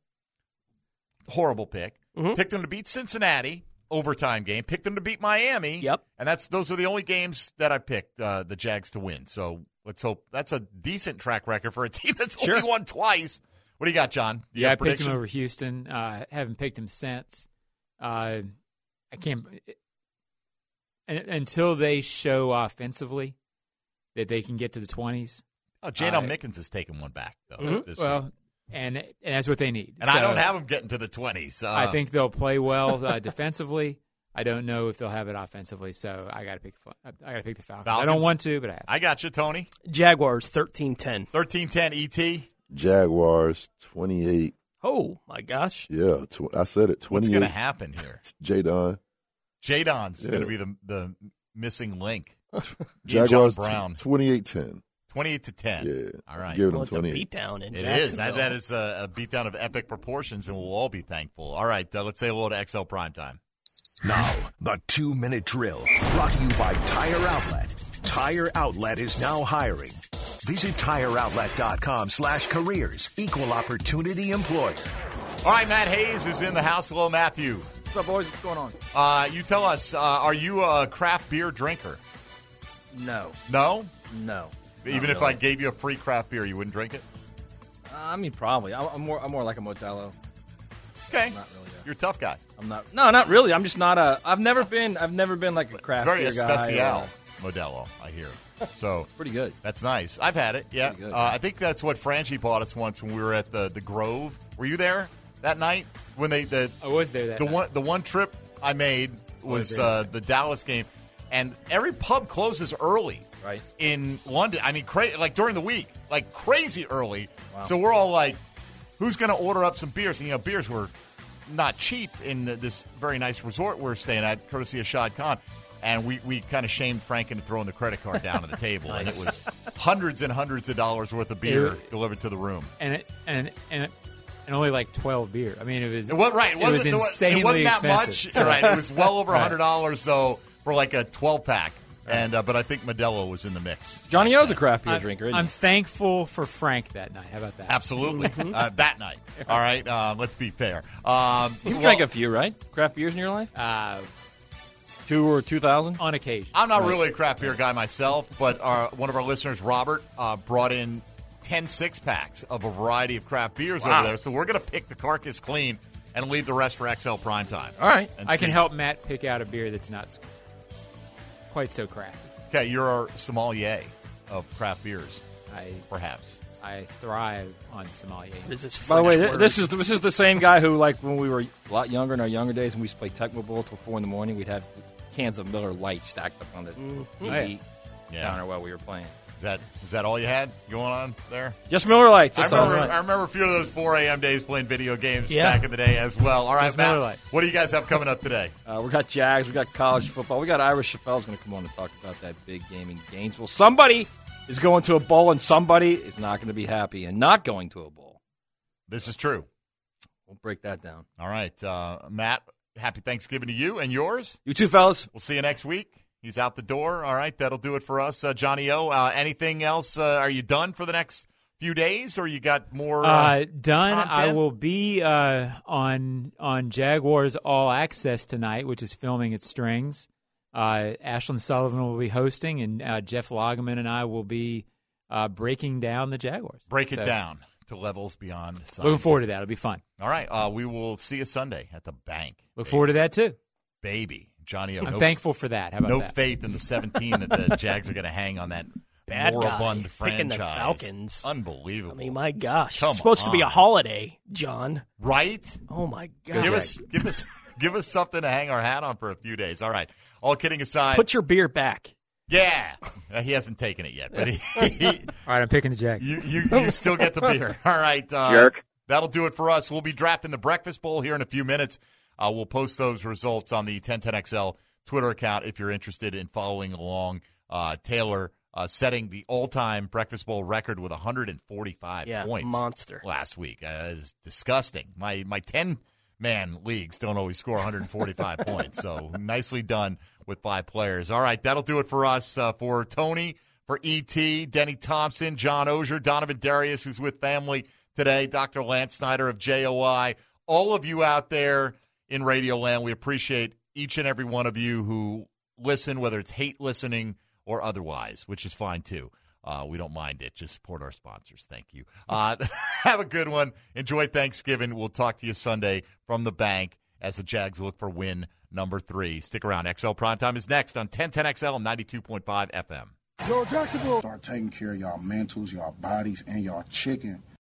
Horrible pick. Mm-hmm. Picked them to beat Cincinnati, overtime game. Picked them to beat Miami. Yep. And those are the only games that I picked the Jags to win. So let's hope that's a decent track record for a team that's only won twice. What do you got, John? I picked him over Houston. Haven't picked him since. I can't until they show offensively that they can get to the 20s. Oh, Jadon Mickens has taken one back, though. This week. And that's what they need. And I don't have them getting to the 20s. I think they'll play well defensively. I don't know if they'll have it offensively, so I got to pick the Falcons. I don't want to, but I have. I got you, Tony. Jaguars 13-10. 13-10, E.T. Jaguars 28. Oh my gosh! Yeah, I said it. 28. What's going to happen here? Jadon's going to be the missing link. Jaguars Brown 28-10. 28-10. Yeah. All right. Give them it's 28. a beatdown in It Jacksonville. is. That is a beatdown of epic proportions, and we'll all be thankful. All right, let's say hello to XL Primetime. Now, the 2-minute drill, brought to you by Tire Outlet. Tire Outlet is now hiring. Visit TireOutlet.com/careers. Equal opportunity employer. All right, Matt Hayes is in the house. Hello, Matthew. What's up, boys? What's going on? You tell us, are you a craft beer drinker? No. No? No. Even if I gave you a free craft beer, you wouldn't drink it? I mean, probably. I'm more like a Modelo. Okay. Not really. You're a tough guy. I'm not. No, not really. I'm just not a. I've never been like a craft beer guy. It's very especial Modelo, I hear. So it's pretty good. That's nice. I've had it. Yeah. Good, I think that's what Franchi bought us once when we were at the Grove. Were you there that night when I was there that night. The one trip I made was the Dallas game, and every pub closes early. Right. In London. I mean, like during the week, like crazy early. Wow. So we're all like, who's going to order up some beers? And, beers were not cheap in this very nice resort we're staying at, courtesy of Shad Khan. And we kind of shamed Frank into throwing the credit card down at the table. Nice. And it was hundreds and hundreds of dollars worth of beer delivered to the room. And only like 12 beer. I mean, it was right. It was insanely it wasn't that expensive. much. Right. It was well over $100 though for like a 12-pack. And but I think Modelo was in the mix. Johnny O's a craft beer drinker, isn't I'm he? thankful for Frank that night. How about that? Absolutely. That night. All right. Let's be fair. You've drank a few, right? Craft beers in your life? 2 or 2,000? On occasion. I'm not really a craft beer guy myself, but one of our listeners, Robert, brought in 10 6-packs of a variety of craft beers over there. So we're going to pick the carcass clean and leave the rest for XL Primetime. All right. I can help Matt pick out a beer that's not quite so crafty. Okay, you're our sommelier of craft beers, perhaps. I thrive on sommelier. By the way, this is the same guy who, like, when we were a lot younger in our younger days, and we used to play Tecmo Bowl till 4 a.m, we'd have cans of Miller Lite stacked up on the TV counter while we were playing. Is that all you had going on there? Just Miller Lights. I remember a few of those 4 a.m. days playing video games back in the day as well. All right, Just Matt, Miller Lite. what do you guys have coming up today? We got Jags. We got college football. We got Ira Chappelle's going to come on and talk about that big game in Gainesville. Somebody is going to a bowl, and somebody is not going to be happy and not going to a bowl. This is true. We'll break that down. All right, Matt, happy Thanksgiving to you and yours. You too, fellas. We'll see you next week. He's out the door. All right, that'll do it for us. Johnny O, anything else? Are you done for the next few days, or you got more done? content? I will be on Jaguars All Access tonight, which is filming its strings. Ashlyn Sullivan will be hosting, and Jeff Lageman and I will be breaking down the Jaguars. Break it down to levels beyond science. Looking forward to that. It'll be fun. All right, we will see you Sunday at the bank. Look forward to that, too. Baby. Johnny O. I'm thankful for that. How about that? Faith in the 17 that the Jags are going to hang on that Bad moribund guy franchise. Picking the Falcons. Unbelievable. I mean, my gosh. Come It's supposed to be a on. holiday, John. Right? Oh, my God. Give us something to hang our hat on for a few days. All right. All kidding aside. Put your beer back. Yeah. He hasn't taken it yet. But All right, I'm picking the Jags. You still get the beer. All right. Jerk. That'll do it for us. We'll be drafting the Breakfast Bowl here in a few minutes. We'll post those results on the 1010XL Twitter account if you're interested in following along. Taylor setting the all-time Breakfast Bowl record with 145 points. Monster. Last week. It's disgusting. My 10-man leagues don't always score 145 points, so nicely done with 5 players. All right, that'll do it for us. For Tony, for E.T., Denny Thompson, John Ogier, Donovan Darius, who's with family today, Dr. Lance Snyder of JOI, all of you out there in Radio Land, we appreciate each and every one of you who listen, whether it's hate listening or otherwise, which is fine too. We don't mind it. Just support our sponsors. Thank you. Have a good one. Enjoy Thanksgiving. We'll talk to you Sunday from the bank as the Jags look for win number 3. Stick around. XL Primetime is next on 1010XL and 92.5 FM. Start taking care of y'all mentals, y'all bodies, and y'all chicken.